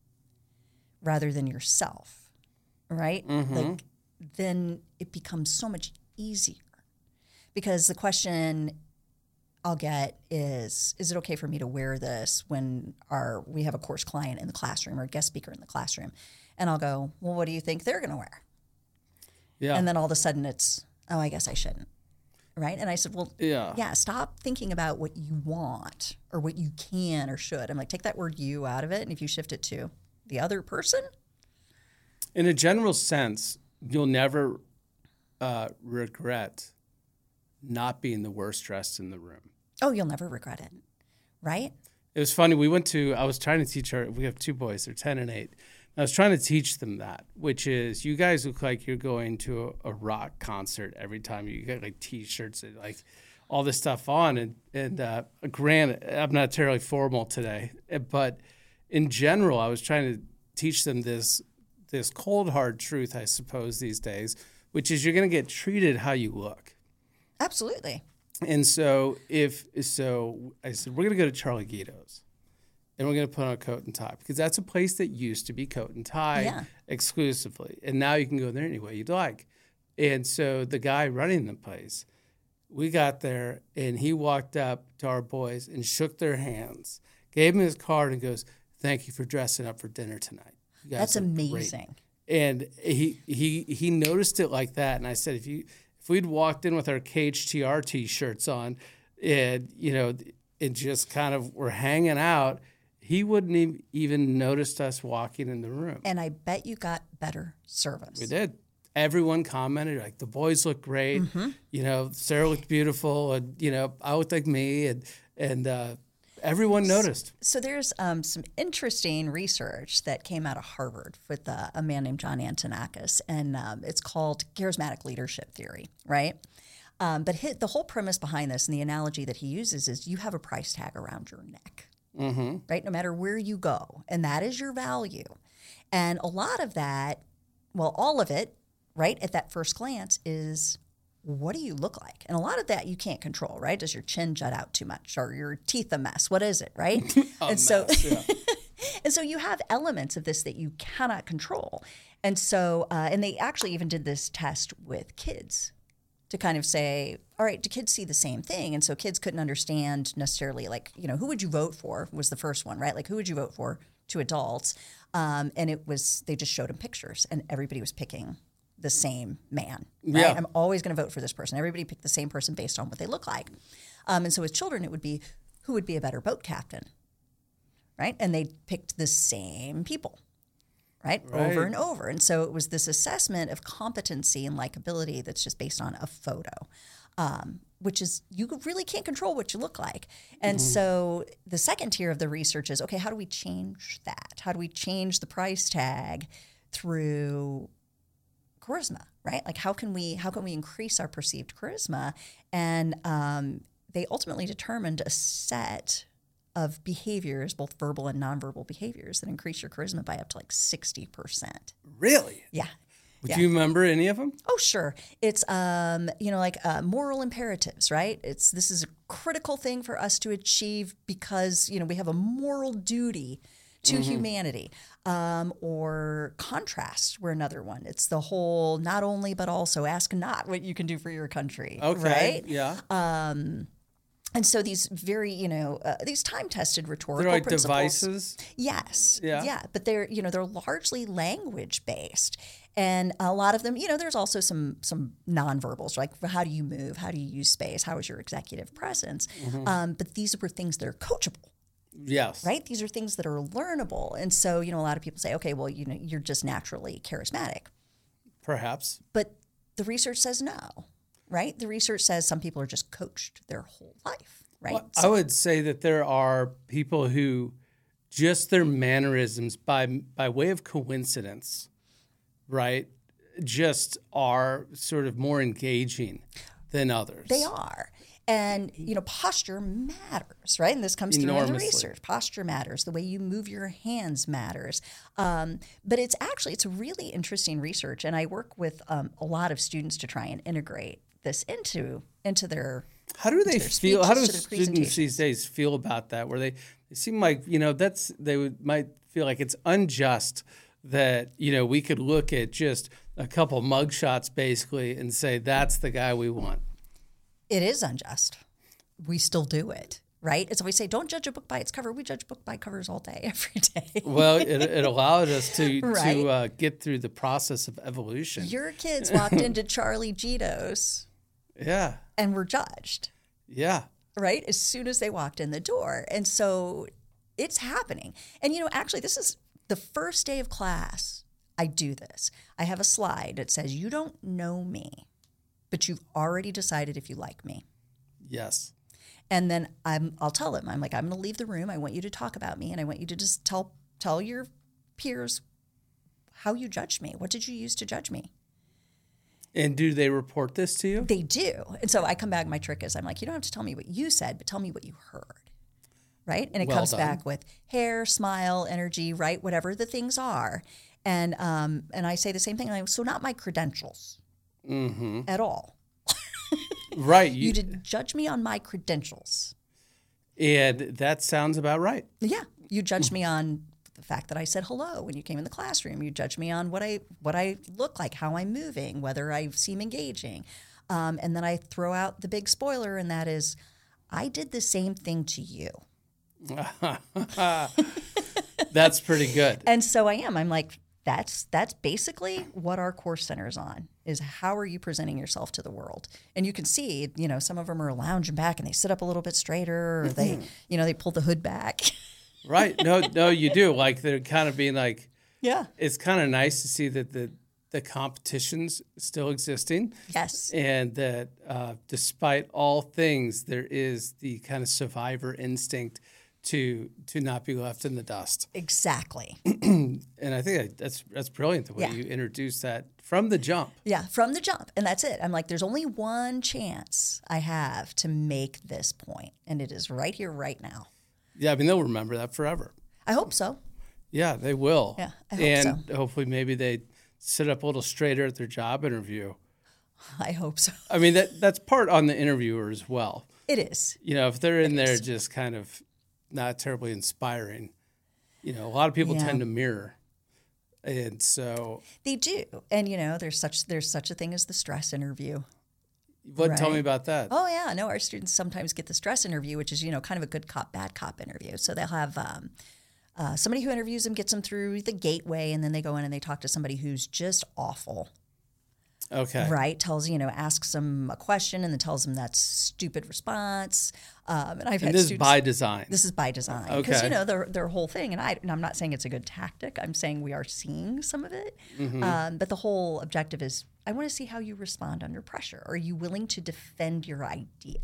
rather than yourself, right? Mm-hmm. Like then it becomes so much easier. Because the question I'll get is, is it okay for me to wear this when our we have a course client in the classroom or a guest speaker in the classroom? And I'll go, well, what do you think they're going to wear? Yeah. And then all of a sudden it's, oh, I guess I shouldn't. Right? And I said, well, Yeah. yeah, stop thinking about what you want or what you can or should. I'm like, take that word you out of it. And if you shift it to the other person. In a general sense, you'll never uh, regret not being the worst dressed in the room. Oh, you'll never regret it. Right? It was funny. We went to, I was trying to teach our, we have two boys, they're ten and eight. I was trying to teach them that, which is you guys look like you're going to a, a rock concert every time. You get like T-shirts and like all this stuff on. And, and uh, granted, I'm not terribly formal today, but in general, I was trying to teach them this this cold, hard truth, I suppose, these days, which is you're going to get treated how you look. Absolutely. And so if so, I said, we're going to go to Charlie Guido's. And we're going to put on a coat and tie because that's a place that used to be coat and tie Yeah. exclusively. And now you can go there any way you'd like. And so the guy running the place, we got there and he walked up to our boys and shook their hands, gave him his card and goes, thank you for dressing up for dinner tonight. You guys That's look great." amazing. And he he he noticed it like that. And I said, if you if we'd walked in with our K H T R T-shirts on and, you know, and just kind of were hanging out, he wouldn't have even noticed us walking in the room. And I bet you got better service. We did. Everyone commented, like, the boys look great. Mm-hmm. You know, Sarah looked beautiful. And, you know, I looked like me. And, and uh, everyone noticed. So there's um, some interesting research that came out of Harvard with uh, a man named John Antonakis. And um, it's called charismatic leadership theory, right? Um, but his, the whole premise behind this and the analogy that he uses is you have a price tag around your neck. Mm-hmm. Right? No matter where you go. And that is your value. And a lot of that, well, all of it, right, at that first glance is what do you look like? And a lot of that you can't control, right? Does your chin jut out too much? Or your teeth a mess? What is it, right? and mess, so yeah. and so you have elements of this that you cannot control. And so, uh, and they actually even did this test with kids to kind of say, all right, do kids see the same thing? And so kids couldn't understand necessarily, like, you know, who would you vote for was the first one, right? Like, who would you vote for to adults? Um, and it was, they just showed them pictures and everybody was picking the same man, right? Yeah. I'm always going to vote for this person. Everybody picked the same person based on what they look like. Um, and so with children, it would be, who would be a better boat captain, right? And they picked the same people. Right? Right. Over and over. And so it was this assessment of competency and likability that's just based on a photo, um, which is you really can't control what you look like. And Mm-hmm. so the second tier of the research is, okay, how do we change that? How do we change the price tag through charisma, right? Like how can we how can we increase our perceived charisma? And um, they ultimately determined a set of behaviors, both verbal and nonverbal behaviors, that increase your charisma by up to like sixty percent. Really? Yeah. Would Yeah. you remember any of them? Oh, sure. It's, um, you know, like uh, moral imperatives, right? It's this is a critical thing for us to achieve because, you know, we have a moral duty to Mm-hmm. humanity. Um, or contrast were another one. It's the whole not only but also ask not what you can do for your country, Okay. right? Yeah. And so these very, you know, uh, these time-tested rhetorical They're like principles. devices. Yes. Yeah. Yeah. But they're, you know, they're largely language-based. And a lot of them, you know, there's also some some nonverbals, like how do you move? How do you use space? How is your executive presence? Mm-hmm. Um, but these were things that are coachable, Yes. right? These are things that are learnable. And so, you know, a lot of people say, okay, well, you know, you're just naturally charismatic. Perhaps. But the research says no, right? The research says some people are just coached their whole life, right? Well, I would say that there are people who just their mannerisms by by way of coincidence, right, just are sort of more engaging than others. They are. And, you know, posture matters, right? And this comes through in the Enormously. research. Posture matters. The way you move your hands matters. Um, but it's actually, it's really interesting research. And I work with um, a lot of students to try and integrate this into into their How do they their feel? How do speeches, to their students presentations. these days feel about that? Where they, they seem like, you know, that's they would might feel like it's unjust that, you know, we could look at just a couple mugshots basically and say that's the guy we want. It is unjust. We still do it, right? It's we say, don't judge a book by its cover. We judge book by covers all day, every day. Well, it, it allowed us to Right. to uh, get through the process of evolution. Your kids walked into Charlie Gito's yeah, and were judged, yeah. right? As soon as they walked in the door. And so it's happening. And, you know, actually, this is the first day of class. I do this. I have a slide that says, you don't know me, but you've already decided if you like me. Yes. And then I'm, I'll tell them, I'm like, I'm going to leave the room. I want you to talk about me, and I want you to just tell tell your peers how you judged me. What did you use to judge me? And do they report this to you? They do. And so I come back, my trick is I'm like, you don't have to tell me what you said, but tell me what you heard. Right? And it Well comes done. back with hair, smile, energy, right? Whatever the things are. And um, and I say the same thing. I'm like, so not my credentials Mm-hmm. at all. Right. You You, did judge me on my credentials. and that sounds about right. Yeah, you judged me on the fact that I said hello when you came in the classroom. You judged me on what I what I look like, how I'm moving, whether I seem engaging. Um, and then I throw out the big spoiler, and that is, I did the same thing to you. That's pretty good. And so I am. I'm like, that's that's basically what our course centers on, is how are you presenting yourself to the world? And you can see, you know, some of them are lounging back and they sit up a little bit straighter, or they, you know, they pull the hood back. Right. No, no, you do. Like they're kind of being like, Yeah. it's kind of nice to see that the, the competition's still existing. Yes. And that uh, despite all things, there is the kind of survivor instinct to to not be left in the dust. Exactly. And I think that's that's brilliant the way Yeah. you introduce that from the jump. Yeah, from the jump. And that's it. I'm like, there's only one chance I have to make this point, and it is right here, right now. Yeah, I mean they'll remember that forever. I hope so. Yeah, they will. Yeah, I hope and so. hopefully maybe they sit up a little straighter at their job interview. I hope so. I mean that that's part on the interviewer as well. It is. You know, if they're in there just kind of not terribly inspiring, you know, a lot of people Yeah. tend to mirror. And so They do. And you know, there's such there's such a thing as the stress interview. what tell me Right. about that? Oh yeah, no, our students sometimes get the stress interview, which is, you know, kind of a good cop, bad cop interview. So they'll have um, uh, somebody who interviews them, gets them through the gateway, and then they go in and they talk to somebody who's just awful. Okay. Right, tells, you know, asks them a question and then tells them that's stupid response. Um, and I've And had this is students. by design. This is by design, because Okay. you know their their whole thing, and I and I'm not saying it's a good tactic. I'm saying we are seeing some of it, Mm-hmm. um, but the whole objective is I want to see how you respond under pressure. Are you willing to defend your idea?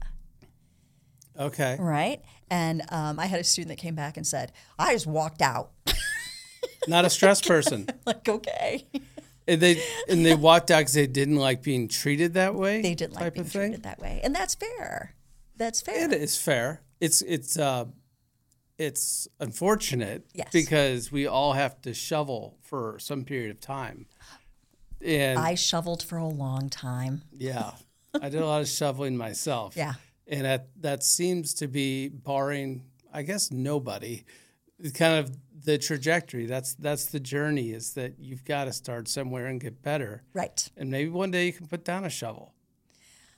Okay. Right, and um, I had a student that came back and said, "I just walked out." Not a stress person. Like, okay, And they and they walked out because they didn't like being treated that way. they didn't like type being of thing. treated that way, and that's fair. That's fair. It is fair. It's it's uh, it's unfortunate Yes. because we all have to shovel for some period of time. And I shoveled for a long time. yeah, I did a lot of shoveling myself. Yeah. And that that seems to be, barring, I guess, nobody, kind of the trajectory. That's that's the journey, is that you've got to start somewhere and get better. Right. And maybe one day you can put down a shovel.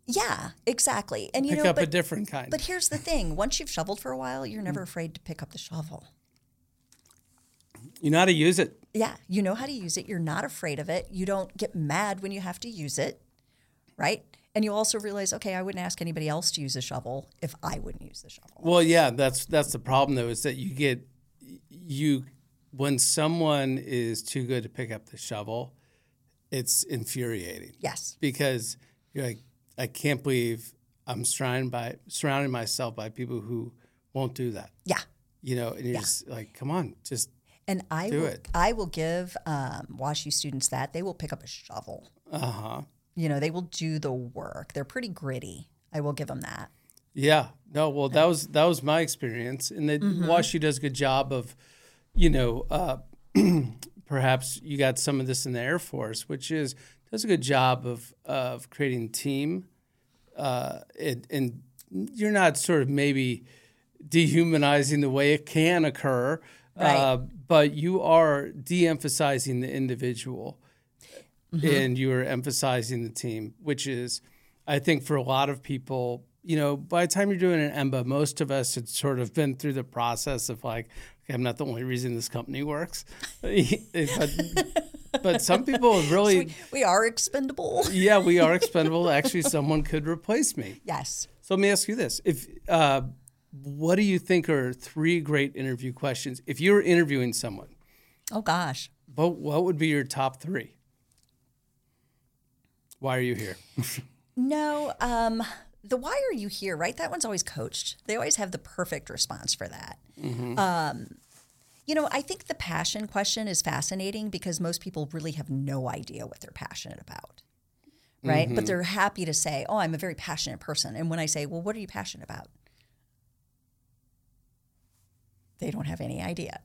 Yeah, exactly. And you Pick know, up but, a different kind. but here's the thing. Once you've shoveled for a while, you're never afraid to pick up the shovel. You know how to use it. Yeah, you know how to use it. You're not afraid of it. You don't get mad when you have to use it, right? And you also realize, okay, I wouldn't ask anybody else to use a shovel if I wouldn't use the shovel. Well, yeah, that's that's the problem though, is that you get you when someone is too good to pick up the shovel, it's infuriating. Yes. Because you're like, I can't believe I'm surrounded by surrounding myself by people who won't do that. Yeah. You know, and you're Yeah. just like, come on, just And I do will, it. I will give um, WashU students that. They will pick up a shovel. uh-huh. You know, they will do the work. They're pretty gritty. I will give them that. Yeah. No, well that was that was my experience. And that Mm-hmm. WashU does a good job of, you know, uh, perhaps you got some of this in the Air Force, which is does a good job of of creating team. Uh, and, and you're not sort of maybe dehumanizing the way it can occur, Right. uh, but you are de-emphasizing the individual. Mm-hmm. And you are emphasizing the team, which is, I think, for a lot of people, you know, by the time you're doing an M B A, most of us had sort of been through the process of like, okay, I'm not the only reason this company works. but, but some people really, We, we are expendable. yeah, we are expendable. Actually, someone could replace me. Yes. So let me ask you this. If uh, what do you think are three great interview questions? If you were interviewing someone, Oh, gosh. what, what would be your top three? Why are you here? No, um, the why are you here, right? That one's always coached. They always have the perfect response for that. Um, you know, I think the passion question is fascinating because most people really have no idea what they're passionate about, right? But they're happy to say, oh, I'm a very passionate person. And when I say, well, what are you passionate about? They don't have any idea.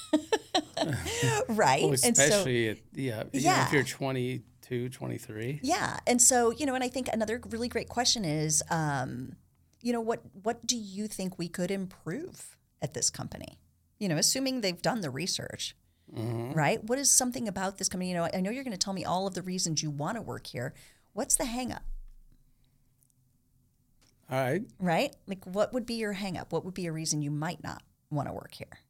Right? Well, And so- especially, at, yeah, even Yeah. if you're twenty-two, twenty-three. Yeah, and so you know, and I think another really great question is, um, you know, what what do you think we could improve at this company? You know, assuming they've done the research, right? What is something about this company? You know, I know you're going to tell me all of the reasons you want to work here. What's the hang up, All right. right? Like, what would be your hang up? What would be a reason you might not want to work here?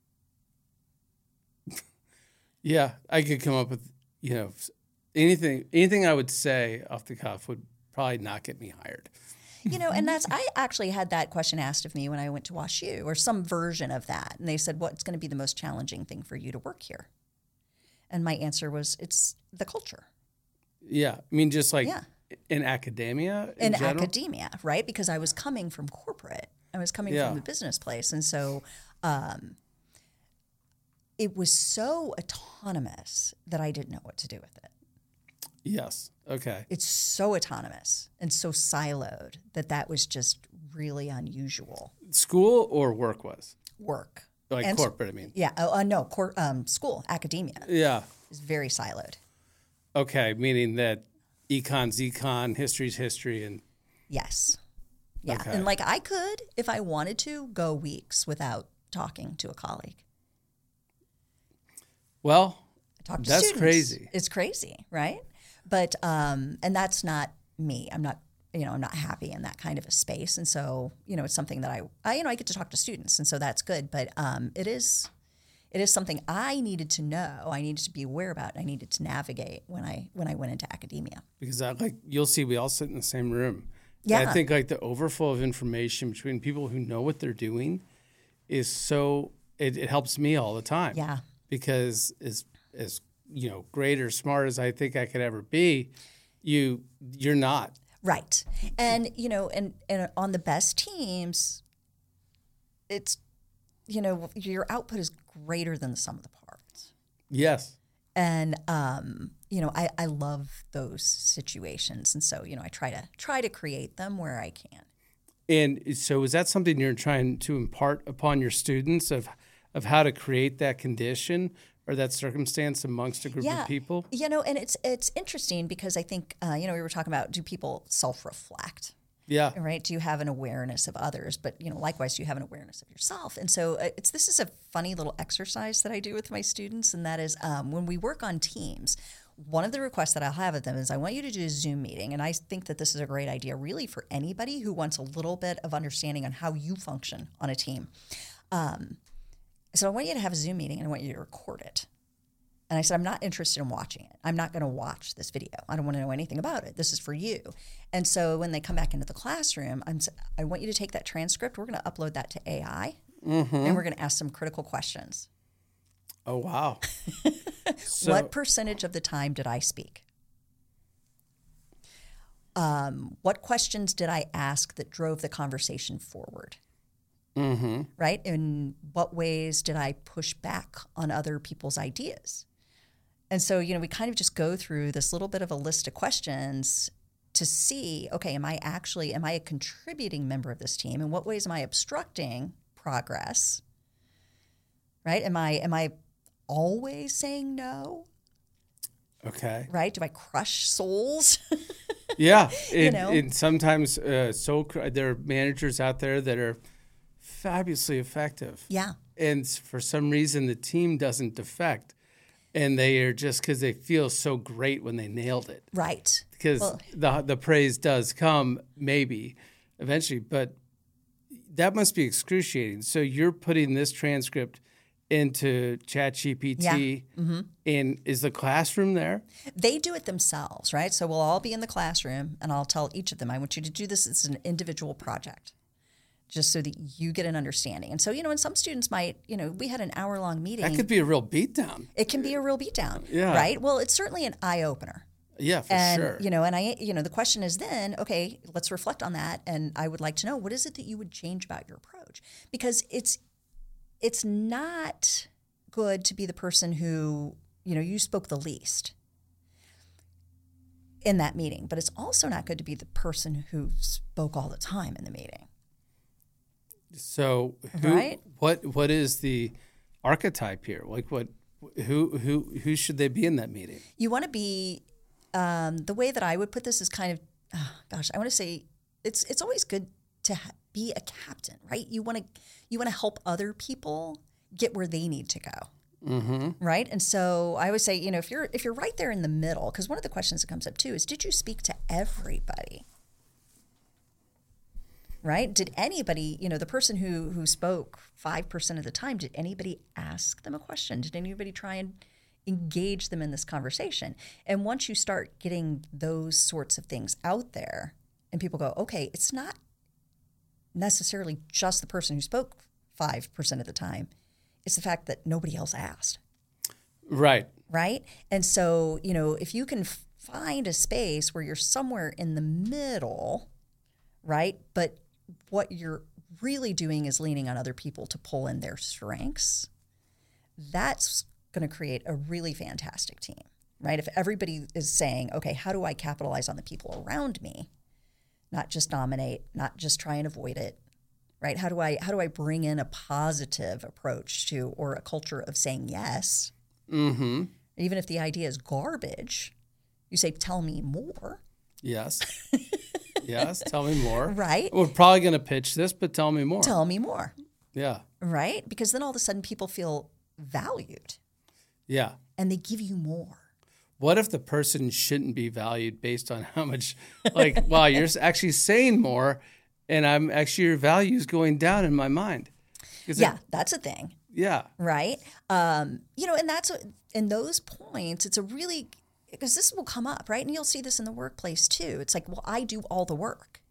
Yeah, I could come up with, you know, anything anything I would say off the cuff would probably not get me hired. You know, and that's, I actually had that question asked of me when I went to WashU, or some version of that. And they said, what's going to be the most challenging thing for you to work here? And my answer was, it's the culture. Yeah, I mean, just like Yeah. in academia, in, In general. academia, right? Because I was coming from corporate. I was coming Yeah. from the business place. And so um, it was so autonomous that I didn't know what to do with it. Yes. Okay. It's so autonomous and so siloed that that was just really unusual School or work was work. like And- corporate. I mean, Yeah. Oh, uh, no, cor- um, school, academia yeah. is very siloed. Okay, meaning that econ's econ, history's history, and Yes. Yeah. Okay. And like I could, if I wanted to, go weeks without talking to a colleague. well, I talk to That's students. crazy. It's crazy, right? But um, and that's not me. I'm not, you know, I'm not happy in that kind of a space. And so, you know, it's something that I, I you know, I get to talk to students, and so that's good. But um, it is, it is something I needed to know. I needed to be aware about. I needed to navigate when I when I went into academia. because I, like you'll see, we all sit in the same room. And Yeah. I think like the overflow of information between people who know what they're doing is so it, it helps me all the time. Yeah. Because as as you know, great or smart as I think I could ever be, you you're not. Right. And, you know, and, and on the best teams, it's, you know, your output is greater than the sum of the parts. Yes. And, um, you know, I, I love those situations. And so, you know, I try to try to create them where I can. And so is that something you're trying to impart upon your students of of how to create that condition or that circumstance amongst a group Yeah. of people? You know, and it's it's interesting because I think, uh, you know, we were talking about, do people self-reflect? Yeah. Right? Do you have an awareness of others? But, you know, likewise, do you have an awareness of yourself? And so uh, it's this is a funny little exercise that I do with my students, and that is um, when we work on teams, one of the requests that I'll have of them is I want you to do a Zoom meeting. And I think that this is a great idea really for anybody who wants a little bit of understanding on how you function on a team. Um, so I want you to have a Zoom meeting and I want you to record it. And I said, I'm not interested in watching it. I'm not going to watch this video. I don't want to know anything about it. This is for you. And so when they come back into the classroom, I'm, I want you to take that transcript. We're going to upload that to A I, mm-hmm. and we're going to ask some critical questions. Oh, wow. So, what percentage of the time did I speak? Um, what questions did I ask that drove the conversation forward? mm-hmm. Right? In what ways did I push back on other people's ideas? And so, you know, we kind of just go through this little bit of a list of questions to see, okay, am I actually, am I a contributing member of this team? In what ways am I obstructing progress? Right? Am I, am I always saying no? Okay. Right? Do I crush souls? Yeah. You It, know? it sometimes, uh, so cr- there are managers out there that are fabulously effective. Yeah. And for some reason, the team doesn't defect. And they are just because they feel so great when they nailed it. Right. Because Well- the the praise does come maybe eventually, but that must be excruciating. So you're putting this transcript into ChatGPT, Yeah. Mm-hmm. and is the classroom there? They do it themselves, right? So we'll all be in the classroom and I'll tell each of them, I want you to do this as an individual project, just so that you get an understanding. And so, you know, and some students might, you know, we had an hour long meeting. That could be a real beatdown. It can be a real beatdown, Yeah. right? Well, it's certainly an eye opener. Yeah, for And, sure. you know, and I, you know, the question is then, okay, let's reflect on that. And I would like to know, what is it that you would change about your approach? Because it's, it's not good to be the person who, you know, you spoke the least in that meeting, but it's also not good to be the person who spoke all the time in the meeting. So, who, Right? what what is the archetype here? Like, what who who who should they be in that meeting? You want to be, um, the way that I would put this is kind of, oh, gosh, I want to say it's it's always good to ha- be a captain, right? You want to you want to help other people get where they need to go, Mm-hmm. right? And so I would say, you know, if you're if you're right there in the middle, because one of the questions that comes up too is, did you speak to everybody? Right? Did anybody, you know, the person who who spoke five percent of the time, did anybody ask them a question? Did anybody try and engage them in this conversation? And once you start getting those sorts of things out there and people go, okay, it's not necessarily just the person who spoke five percent of the time. It's the fact that nobody else asked. Right. Right? And so, you know, if you can find a space where you're somewhere in the middle, right? But what you're really doing is leaning on other people to pull in their strengths. That's going to create a really fantastic team, right? If everybody is saying, okay, how do I capitalize on the people around me? Not just dominate, not just try and avoid it, right? How do I how do I bring in a positive approach to, or a culture of saying yes? Mm-hmm. Even if the idea is garbage, you say, tell me more. Yes. Yes. Tell me more. Right. We're probably going to pitch this, but tell me more. Tell me more. Yeah. Right? Because then all of a sudden people feel valued Yeah. and they give you more. What if the person shouldn't be valued based on how much, like, wow, you're actually saying more, and I'm actually your value is going down in my mind. 'Cause Yeah, it- that's a thing. yeah. Right? Um, you know, and that's what, in those points, it's a really, because this will come up, right? And you'll see this in the workplace too. It's like, well, I do all the work.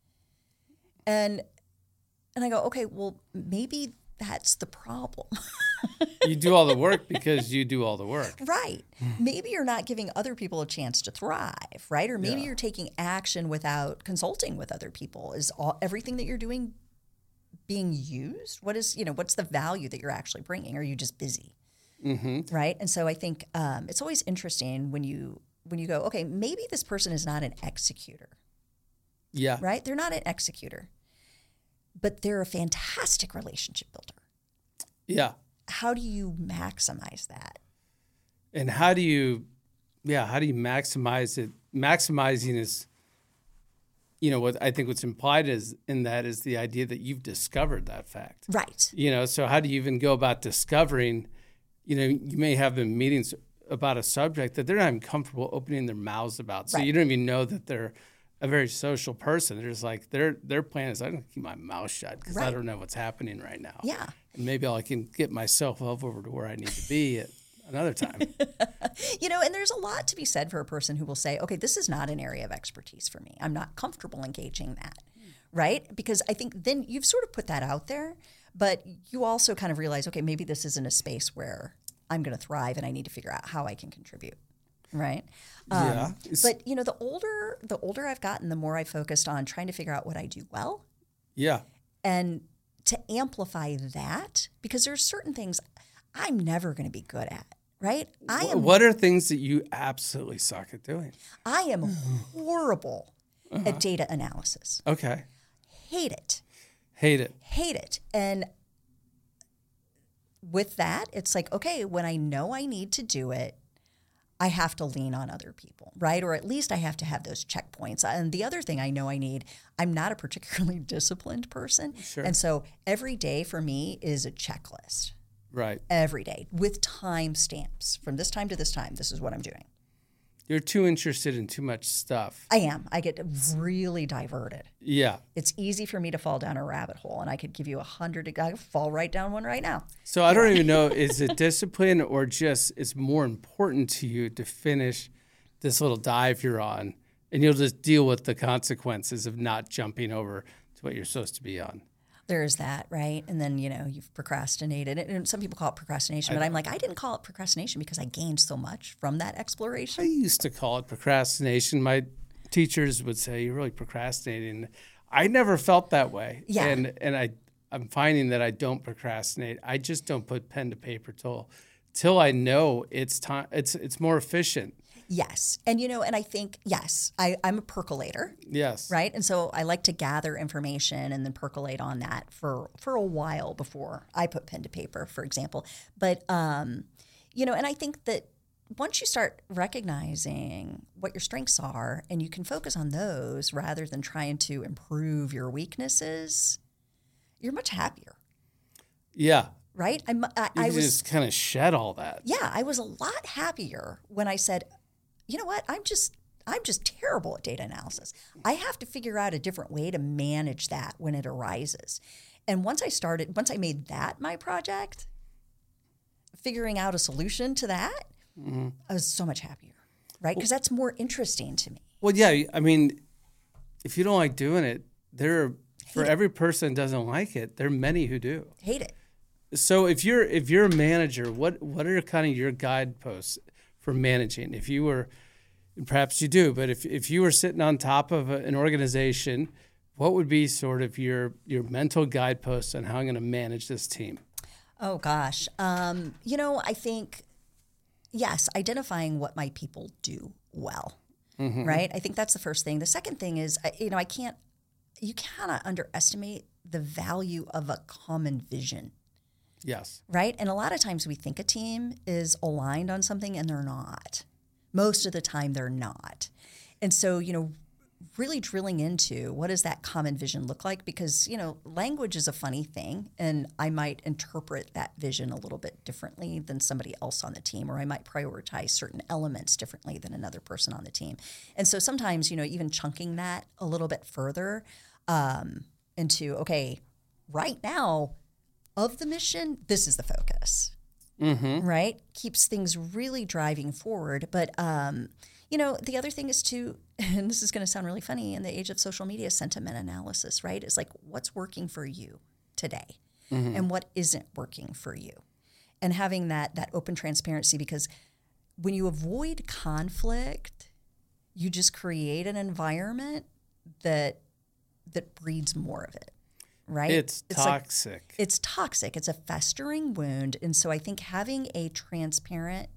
And and I go, okay, well, maybe that's the problem. You do all the work because you do all the work. Right. Maybe you're not giving other people a chance to thrive, right? Or maybe Yeah. you're taking action without consulting with other people. Is all everything that you're doing being used? What is, you know, what's the value that you're actually bringing? Are you just busy? Mm-hmm. Right. And so I think um, it's always interesting when you when you go, okay, maybe this person is not an executor, Yeah. right? They're not an executor, but they're a fantastic relationship builder. Yeah. How do you maximize that? And how do you, yeah, how do you maximize it? Maximizing is, you know, what I think what's implied is in that is the idea that you've discovered that fact. Right. You know, so how do you even go about discovering, you know, you may have been meetings about a subject that they're not even comfortable opening their mouths about. So Right. you don't even know that they're a very social person. They're just like, their their plan is, I'm going to keep my mouth shut because I Right. don't know what's happening right now. Yeah. And maybe I can get myself over to where I need to be at another time. You know, and there's a lot to be said for a person who will say, okay, this is not an area of expertise for me. I'm not comfortable engaging that, right? Because I think then you've sort of put that out there, but you also kind of realize, okay, maybe this isn't a space where I'm going to thrive and I need to figure out how I can contribute, right? Um, Yeah. It's- But, you know, the older, the older I've gotten, the more I focused on trying to figure out what I do well Yeah. and to amplify that, because there's certain things I'm never going to be good at, right? I am What are things that you absolutely suck at doing? I am horrible at data analysis. Okay. Hate it. Hate it. Hate it. And with that, it's like, okay, when I know I need to do it, I have to lean on other people, right? Or at least I have to have those checkpoints. And the other thing I know I need, I'm not a particularly disciplined person. Sure. And so every day for me is a checklist. Right. Every day with time stamps. From this time to this time, this is what I'm doing. You're too interested in too much stuff. I am. I get really diverted. Yeah. It's easy for me to fall down a rabbit hole, and I could give you a hundred. I could fall right down one right now. So I don't even know, is it discipline or just it's more important to you to finish this little dive you're on and you'll just deal with the consequences of not jumping over to what you're supposed to be on? There's that, right? And then, you know, you've procrastinated. And some people call it procrastination, but I'm like, I didn't call it procrastination because I gained so much from that I exploration. used to call it procrastination. My teachers would say, you're really procrastinating. I never felt that way. Yeah. And and I, I'm finding that I don't procrastinate. I just don't put pen to paper till till I know it's time. It's it's more efficient. Yes. And, you know, and I think, yes, I, I'm a percolator, Yes. right? And so I like to gather information and then percolate on that for, for a while before I put pen to paper, for example. But, um, you know, and I think that once you start recognizing what your strengths are and you can focus on those rather than trying to improve your weaknesses, you're much happier, Yeah. right? I'm, I, You I can was, just kind of shed all that. yeah, I was a lot happier when I said, you know what, I'm just, I'm just terrible at data analysis. I have to figure out a different way to manage that when it arises. And once I started, once I made that my project, figuring out a solution to that, Mm-hmm. I was so much happier, right? Because that's more interesting to me. Well, yeah. I mean, if you don't like doing it, there are, for Hate it. every person that doesn't like it, there are many who do. Hate it. So if you're if you're a manager, what what are kind of your guideposts for managing? If you were, and perhaps you do, but if if you were sitting on top of a, an organization, what would be sort of your your mental guideposts on how I'm going to manage this team? Oh gosh. Um, you know, I think, yes, identifying what my people do well, right? I think that's the first thing. The second thing is, I- you know, I can't, you cannot underestimate the value of a common vision, Yes. right? And a lot of times we think a team is aligned on something and they're not. Most of the time they're not. And so, you know, really drilling into what does that common vision look like? Because, you know, language is a funny thing, and I might interpret that vision a little bit differently than somebody else on the team, or I might prioritize certain elements differently than another person on the team. And so sometimes, you know, even chunking that a little bit further um, into, okay, right now of the mission, this is the focus. Mm-hmm. Right? Keeps things really driving forward. But, um, you know, the other thing is to, and this is going to sound really funny in the age of social media, sentiment analysis, right? It's like, what's working for you today and what isn't working for you? And having that that open transparency, because when you avoid conflict, you just create an environment that that breeds more of it, right? It's, like- toxic. it's toxic. It's a festering wound. And so I think having a transparent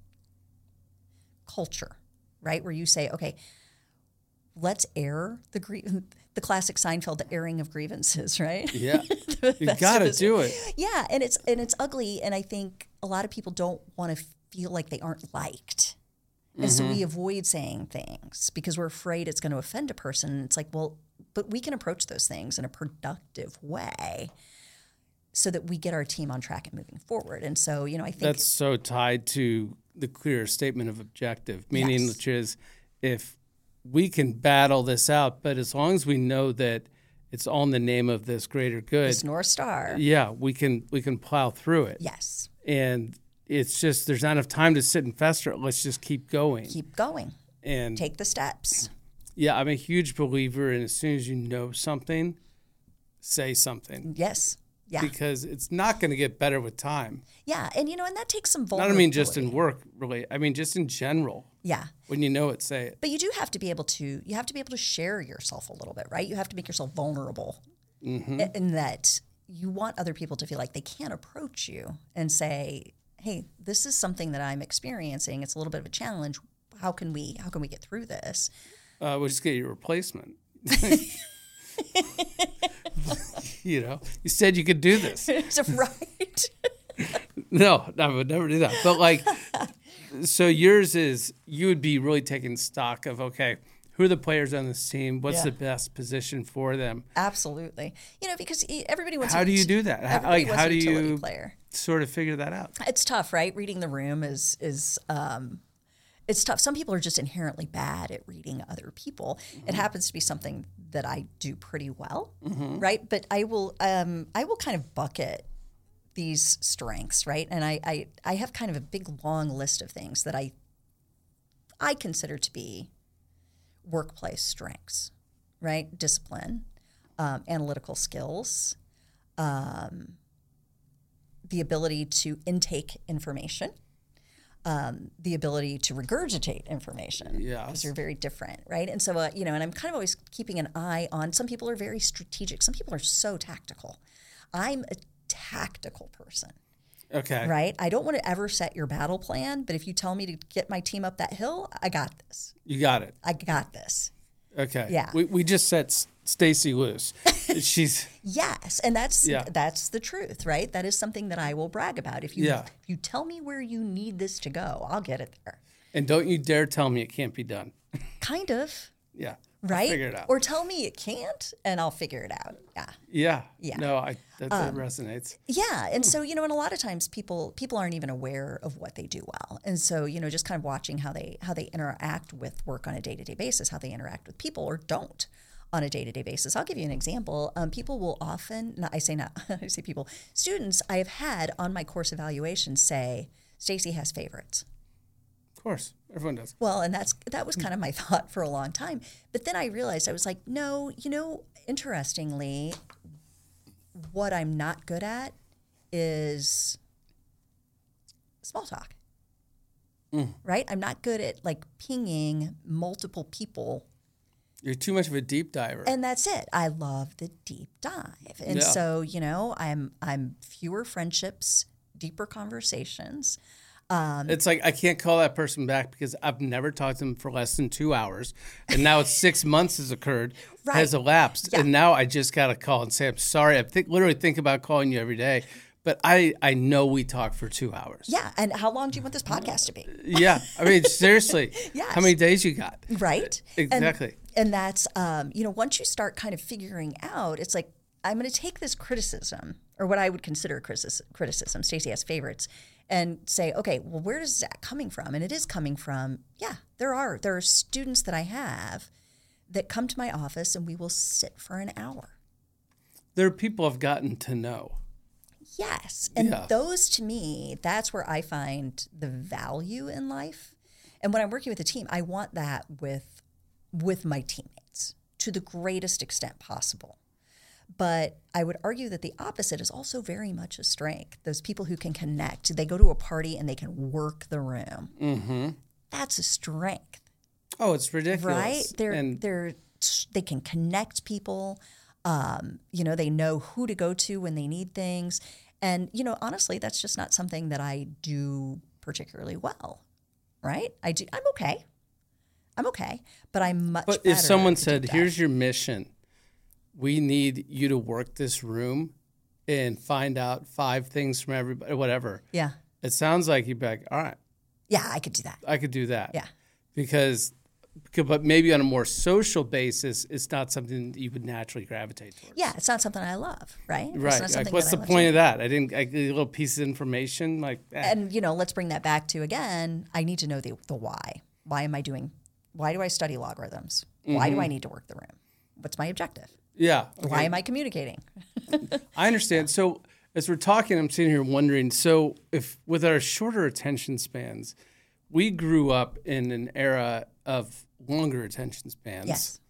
culture, right, where you say, okay, let's air the grie- the classic Seinfeld, the airing of grievances, right? yeah. The You best got of to his- do it. Yeah, and it's and it's ugly, and I think a lot of people don't want to feel like they aren't liked. And so we avoid saying things because we're afraid it's going to offend a person. And it's like, well, but we can approach those things in a productive way so that we get our team on track and moving forward. And so, you know, I think That's so tied to the clear statement of objective, meaning Yes. which is if we can battle this out, but as long as we know that it's all in the name of this greater good, This North Star. yeah, we can we can plow through it. Yes. And it's just there's not enough time to sit and fester. Let's just keep going. Keep going. And Take the steps. yeah, I'm a huge believer in as soon as you know something, say something. Yes. Yeah. Because it's not going to get better with time. Yeah. And, you know, and that takes some Not vulnerability. I mean just in work, really. I mean just in general. Yeah. When you know it, say it. But you do have to be able to, you have to be able to share yourself a little bit, right? You have to make yourself vulnerable Mm-hmm. in that you want other people to feel like they can approach you and say, hey, this is something that I'm experiencing. It's a little bit of a challenge. How can we, how can we get through this? Uh, we'll just get your replacement. You know, you said you could do this. So, right. No, I would never do that. But like, so yours is you would be really taking stock of, okay, who are the players on this team? What's Yeah. the best position for them? Absolutely. You know, because e- everybody wants How a, do you do that? How, everybody like, wants how a do utility you player. sort of figure that out? It's tough, right? Reading the room is is um, it's tough. Some people are just inherently bad at reading other people. Mm-hmm. It happens to be something that I do pretty well, Mm-hmm. right? But I will um, I will kind of bucket these strengths, right? And I, I I have kind of a big long list of things that I I consider to be workplace strengths, right? Discipline, um, analytical skills, um, the ability to intake information, um, the ability to regurgitate information. Yes. Because they're very different, right? And so, uh, you know, and I'm kind of always keeping an eye on, some people are very strategic. Some people are so tactical. I'm a tactical person, Okay. right? I don't want to ever set your battle plan, but if you tell me to get my team up that hill, I got this. You got it. I got this. Okay. Yeah. We we just set S- Stacy loose. She's Yes, and that's Yeah. that's the truth, right? That is something that I will brag about. If you Yeah. if you tell me where you need this to go, I'll get it there. and don't you dare tell me it can't be done. Kind of, Yeah. I'll right? figure it out. Or tell me it can't, and I'll figure it out. Yeah. yeah. Yeah. No, I that, that resonates. Yeah, and so you know, and a lot of times people people aren't even aware of what they do well, and so you know, just kind of watching how they how they interact with work on a day to day basis, how they interact with people or don't on a day to day basis. I'll give you an example. Um, people will often, not, I say not, I say people, students I have had on my course evaluation say, Stacy has favorites. Of course. Everyone does. Well, and that's that was kind of my thought for a long time. But then I realized I was like, no, you know, interestingly, what I'm not good at is small talk. Mm. Right? I'm not good at like pinging multiple people, You're too much of a deep diver. and that's it. I love the deep dive. And Yeah. so, you know, I'm I'm fewer friendships, deeper conversations. Um, It's like I can't call that person back because I've never talked to them for less than two hours, and now it's six months has occurred, Right. has elapsed, Yeah. and now I just got to call and say I'm sorry. I think literally think about calling you every day, but I I know we talked for two hours. yeah. And how long do you want this podcast to be? Yeah, I mean seriously, Yes. how many days you got? Right? Exactly. And, and that's, um, you know, once you start kind of figuring out, it's like, I'm going to take this criticism, or what I would consider criticism, criticism, Stacy has favorites, and say, okay, well, where is that coming from? And it is coming from, yeah, there are. There are students that I have that come to my office and we will sit for an hour. There are people I've gotten to know. Yes. And Yeah. those to me, that's where I find the value in life. And when I'm working with a team, I want that with with my teammates to the greatest extent possible. But I would argue that the opposite is also very much a strength. Those people who can connect, they go to a party and they can work the room. Mm-hmm. That's a strength, Oh, it's ridiculous. right? They're and they're they can connect people. Um, you know, they know who to go to when they need things. And, you know, honestly, that's just not something that I do particularly well, right? I do. I'm okay. I'm okay, but I'm much But better if someone at the said, deep "Here's dive. your mission. We need you to work this room and find out five things from everybody, whatever." Yeah. It sounds like you'd be like, "All right, Yeah, I could do that. I could do that." Yeah. Because c- but maybe on a more social basis, it's not something that you would naturally gravitate towards. Yeah, it's not something I love, right? It's Right. not Like, something what's that the I love point to- of that? I didn't, I, a little piece of information like that. And, you know, let's bring that back to, again, I need to know the, the why. Why am I doing, why do I study logarithms? Why do I need to work the room? What's my objective? Yeah. Why okay. am I communicating? I understand. So as we're talking, I'm sitting here wondering, so if with our shorter attention spans, we grew up in an era of longer attention spans, Yes.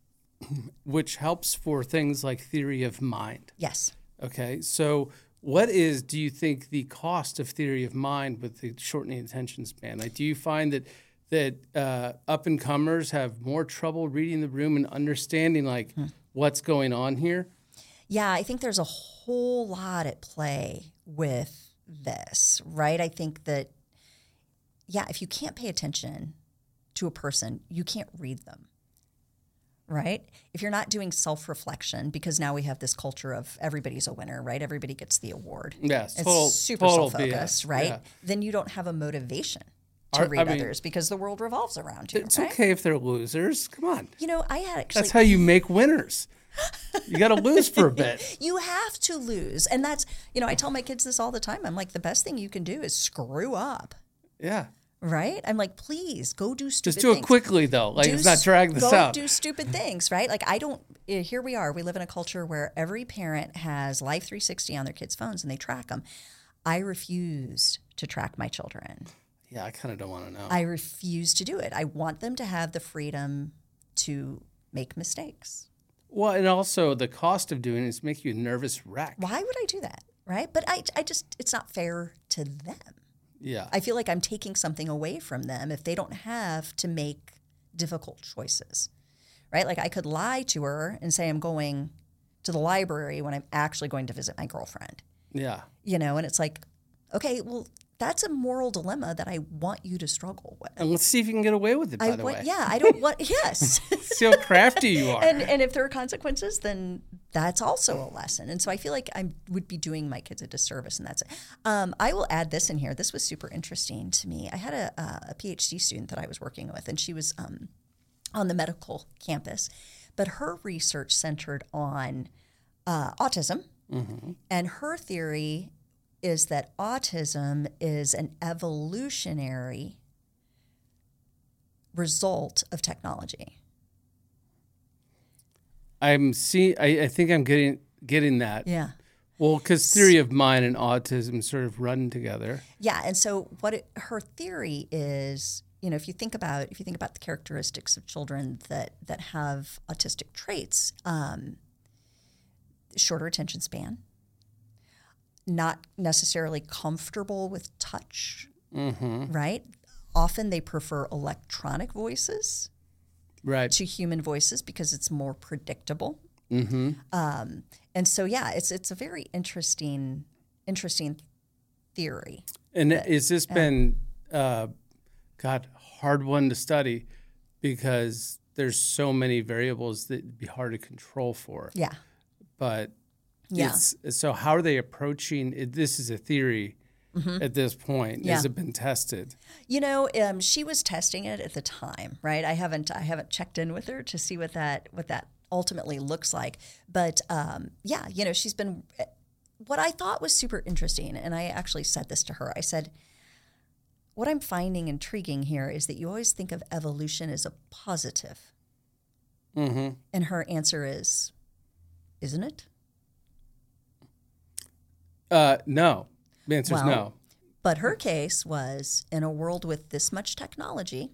which helps for things like theory of mind. Yes. Okay. So what is, do you think, the cost of theory of mind with the shortening attention span? Like, do you find that that uh, up and comers have more trouble reading the room and understanding like Hmm. what's going on here? Yeah, I think there's a whole lot at play with this, right? I think that, yeah, if you can't pay attention to a person, you can't read them, right? If you're not doing self-reflection, because now we have this culture of everybody's a winner, right? Everybody gets the award. Yes, It's total, super total self-focused, B S, right? yeah. Then you don't have a motivation to Are- I read mean- others because the world revolves around you, It's right? okay if they're losers. Come on. You know, I had actually That's how you make winners. You got to lose for a bit. You have to lose. And that's, you know, I tell my kids this all the time. I'm like, the best thing you can do is screw up, Yeah. right? I'm like, please go do stupid Just do it things. quickly, though. Like, Do let's not s- drag this go out. do stupid things, right? Like, I don't, eh, here we are. We live in a culture where every parent has Life three sixty on their kids' phones and they track them. I refuse to track my children. Yeah, I kind of don't want to know. I refuse to do it. I want them to have the freedom to make mistakes. Well, and also the cost of doing it is make you a nervous wreck. Why would I do that, right? But I, I just, it's not fair to them. Yeah. I feel like I'm taking something away from them if they don't have to make difficult choices, right? Like I could lie to her and say I'm going to the library when I'm actually going to visit my girlfriend, Yeah. you know, and it's like, okay, well, that's a moral dilemma that I want you to struggle with. And let's see if you can get away with it, by I the want, way. yeah, I don't want, yes. See how crafty you are. And, and if there are consequences, then that's also a lesson. And so I feel like I would be doing my kids a disservice, and that's it. Um, I will add this in here. This was super interesting to me. I had a, uh, a PhD student that I was working with, and she was um, on the medical campus, but her research centered on uh, autism, Mm-hmm. and her theory is that autism is an evolutionary result of technology. I'm see. I, I think I'm getting getting that. Yeah. Well, because theory of mind and autism sort of run together. Yeah, and so what it, her theory is, you know, if you think about if you think about the characteristics of children that that have autistic traits, um, shorter attention span, not necessarily comfortable with touch, Mm-hmm. right? Often they prefer electronic voices Right. to human voices because it's more predictable. Mm-hmm. Um, and so, yeah, it's it's a very interesting interesting theory. And has this been, uh, God, hard one to study because there's so many variables that it'd be hard to control for. Yeah, But yeah. it's, so how are they approaching it? This is a theory at this point. Yeah. Has it been tested? You know, um, she was testing it at the time, right? I haven't I haven't checked in with her to see what that what that ultimately looks like. But um, yeah, you know, she's been. What I thought was super interesting, and I actually said this to her. I said, "What I'm finding intriguing here is that you always think of evolution as a positive." Mm-hmm. And her answer is, "Isn't it?" Uh, no. The answer is Well, no. But her case was, in a world with this much technology,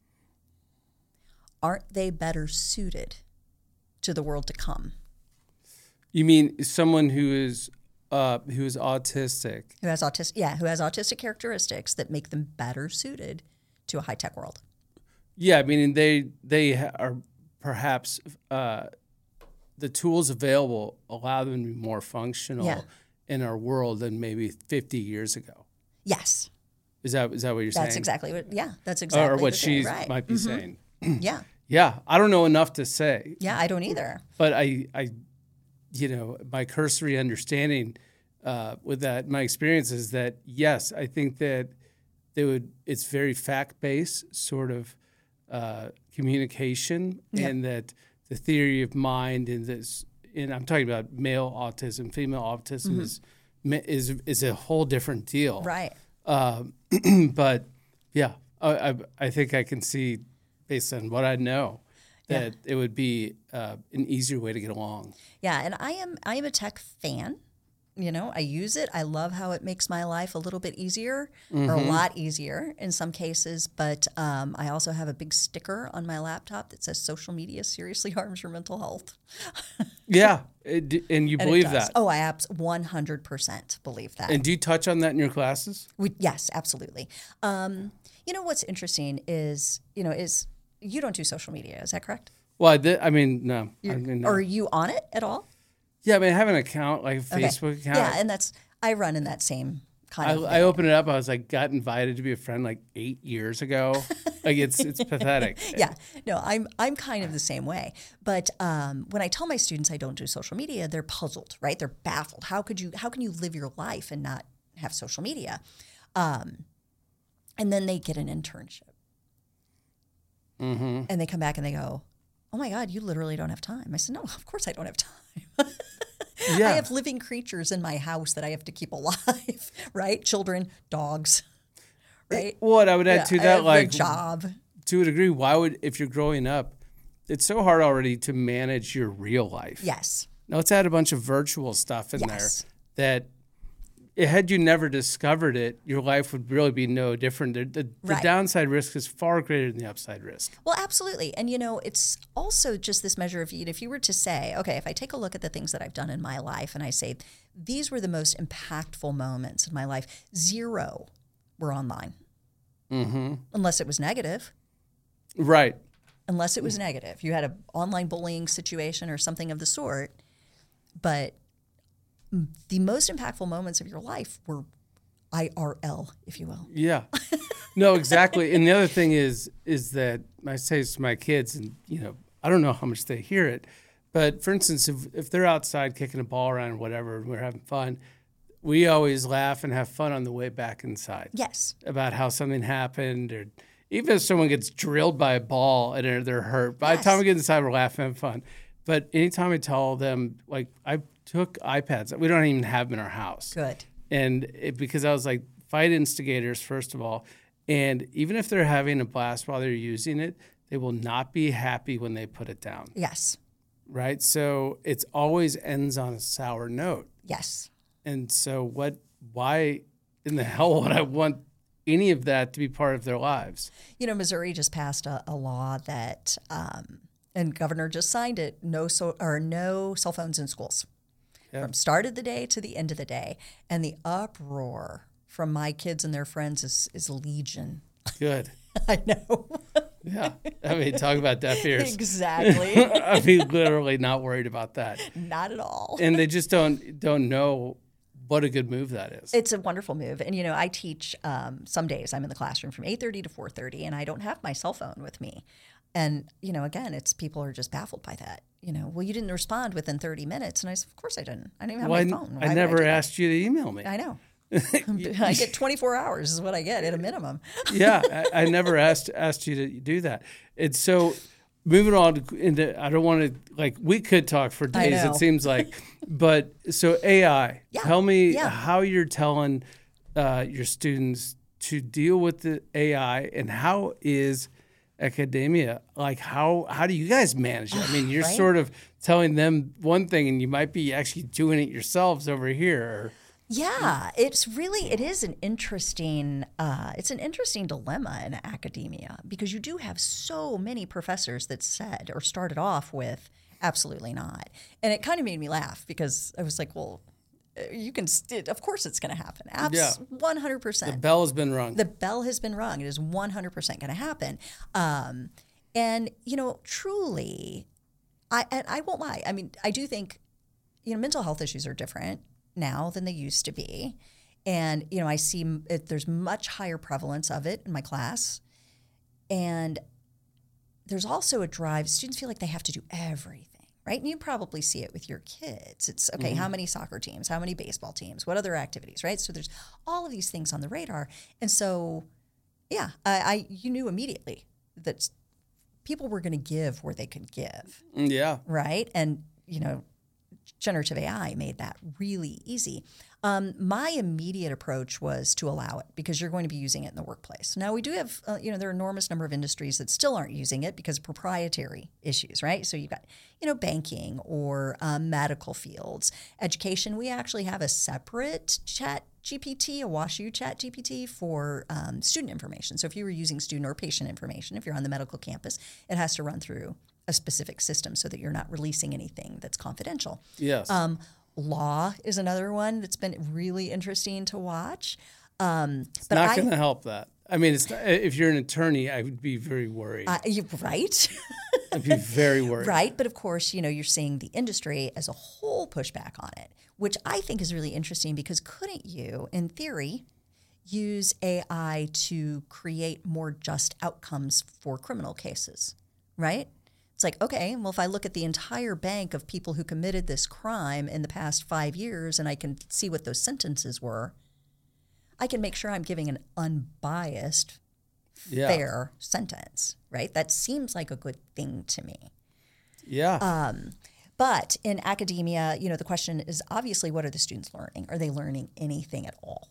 aren't they better suited to the world to come? You mean someone who is uh, who is autistic? Who has autistic, yeah, who has autistic characteristics that make them better suited to a high tech world. Yeah, meaning they they ha- are perhaps uh, the tools available allow them to be more functional Yeah. in our world than maybe fifty years ago. Yes, Is that is that what you're that's saying? exactly what. Yeah, that's exactly Or what the she thing, right. might be saying. Yeah, Yeah, I don't know enough to say, yeah, I don't either. but I, I, you know, my cursory understanding uh, with that, my experience is that yes, I think that they would. It's very fact based, sort of uh, communication, Yep. and that the theory of mind and this, and I'm talking about male autism, female autism Mm-hmm. is is is a whole different deal, Right. Um, but yeah, I, I I think I can see, based on what I know, that Yeah. it would be uh, an easier way to get along. Yeah, and I am I am a tech fan. You know, I use it. I love how it makes my life a little bit easier, or a lot easier in some cases. But um, I also have a big sticker on my laptop that says "Social media seriously harms your mental health." Yeah, it, and you And it believe does. that. Oh, I abs- one hundred percent believe that. And do you touch on that in your classes? We, yes, absolutely. Um, you know what's interesting is you know is you don't do social media. Is that correct? Well, I, did, I mean, no. I mean, no. Or are you on it at all? Yeah, I mean, I have an account, like a Okay. Facebook account. Yeah, and that's I run in that same kind I, of. I opened it up. I was like, got invited to be a friend like eight years ago. Like it's it's pathetic. Yeah, no, I'm I'm kind of the same way. But um, when I tell my students I don't do social media, they're puzzled, right? They're baffled. How could you? How can you live your life and not have social media? Um, and then they get an internship, Mm-hmm. and they come back and they go, "Oh my God, you literally don't have time." I said, "No, of course I don't have time." Yeah. I have living creatures in my house that I have to keep alive, right? Children, dogs, right? What I would add Yeah, to I that, have a like job. to a degree, why would if you're growing up, it's so hard already to manage your real life. Yes. Now let's add a bunch of virtual stuff in Yes. there that had you never discovered it, your life would really be no different. The, the, the Right. downside risk is far greater than the upside risk. Well, absolutely. And, you know, it's also just this measure of, you know, if you were to say, okay, if I take a look at the things that I've done in my life and I say, these were the most impactful moments in my life, zero were online. Mm-hmm. Unless it was negative. Right. Unless it was negative. You had an online bullying situation or something of the sort. But the most impactful moments of your life were I R L, if you will. Yeah. No, exactly. And the other thing is, is that I say this to my kids, and you know, I don't know how much they hear it, but for instance, if if they're outside kicking a ball around or whatever, and we're having fun, we always laugh and have fun on the way back inside Yes. about how something happened, or even if someone gets drilled by a ball and they're, they're hurt. By the time Yes. we get inside, we're laughing and fun. But anytime I tell them, like I took iPads, we don't even have them in our house. Good. And it, because I was like, fight instigators, first of all. And even if they're having a blast while they're using it, they will not be happy when they put it down, Yes. right? So it's always ends on a sour note. Yes. And so what, why in the hell would I want any of that to be part of their lives? You know, Missouri just passed a, a law that, um, and governor just signed it, no so or no cell phones in schools. Yeah. From start of the day to the end of the day. And the uproar from my kids and their friends is, is legion. Good. I know. Yeah. I mean, talk about deaf ears. Exactly. I mean, literally not worried about that. Not at all. And they just don't don't know what a good move that is. It's a wonderful move. And, you know, I teach um, some days I'm in the classroom from eight thirty to four thirty, and I don't have my cell phone with me. And, you know, again, it's people are just baffled by that. You know, well, you didn't respond within thirty minutes. And I said, of course I didn't. I didn't even have Well, my I, phone. Why I would never do that? asked you to email me. I know. I get twenty-four hours is what I get at a minimum. Yeah, I, I never asked asked you to do that. It's so moving on into. I don't want to like we could talk for I days. know. It seems like, but so A I. Yeah, Tell me yeah. how you're telling uh, your students to deal with the A I, and how is academia like? How how do you guys manage it? I mean, you're Right? sort of telling them one thing, and you might be actually doing it yourselves over here. Yeah, it's really it is an interesting uh, it's an interesting dilemma in academia because you do have so many professors that said or started off with absolutely not, and it kind of made me laugh because I was like, well, you can st- of course it's going to happen, Yeah. one hundred percent. The bell has been rung. The bell has been rung. It is one hundred percent going to happen, um, and you know, truly, I and I won't lie. I mean, I do think you know mental health issues are different now than they used to be. And, you know, I see m- it, there's much higher prevalence of it in my class. And there's also a drive, students feel like they have to do everything, right? And you probably see it with your kids. It's, okay, how many soccer teams, how many baseball teams, what other activities, right? So there's all of these things on the radar. And so, yeah, I, I you knew immediately that people were going to give where they could give, Yeah. right? And, you know, generative A I made that really easy. Um, my immediate approach was to allow it because you're going to be using it in the workplace. Now, we do have, uh, you know, there are an enormous number of industries that still aren't using it because of proprietary issues, right? So you've got, you know, banking or um, medical fields. Education, we actually have a separate chat G P T, a WashU chat G P T for um, student information. So if you were using student or patient information, if you're on the medical campus, it has to run through a specific system so that you're not releasing anything that's confidential. Yes. Um, law is another one that's been really interesting to watch. Um, it's but not I, going to help that. I mean, it's not, if you're an attorney, I would be very worried. uh, you, right? I'd be very worried. Right. But of course, you know, you're seeing the industry as a whole push back on it, which I think is really interesting because couldn't you, in theory, use A I to create more just outcomes for criminal cases, right? It's like, okay, well, if I look at the entire bank of people who committed this crime in the past five years and I can see what those sentences were, I can make sure I'm giving an unbiased, Yeah. fair sentence, right? That seems like a good thing to me. Yeah. Um, but in academia, you know, the question is obviously, what are the students learning? Are they learning anything at all?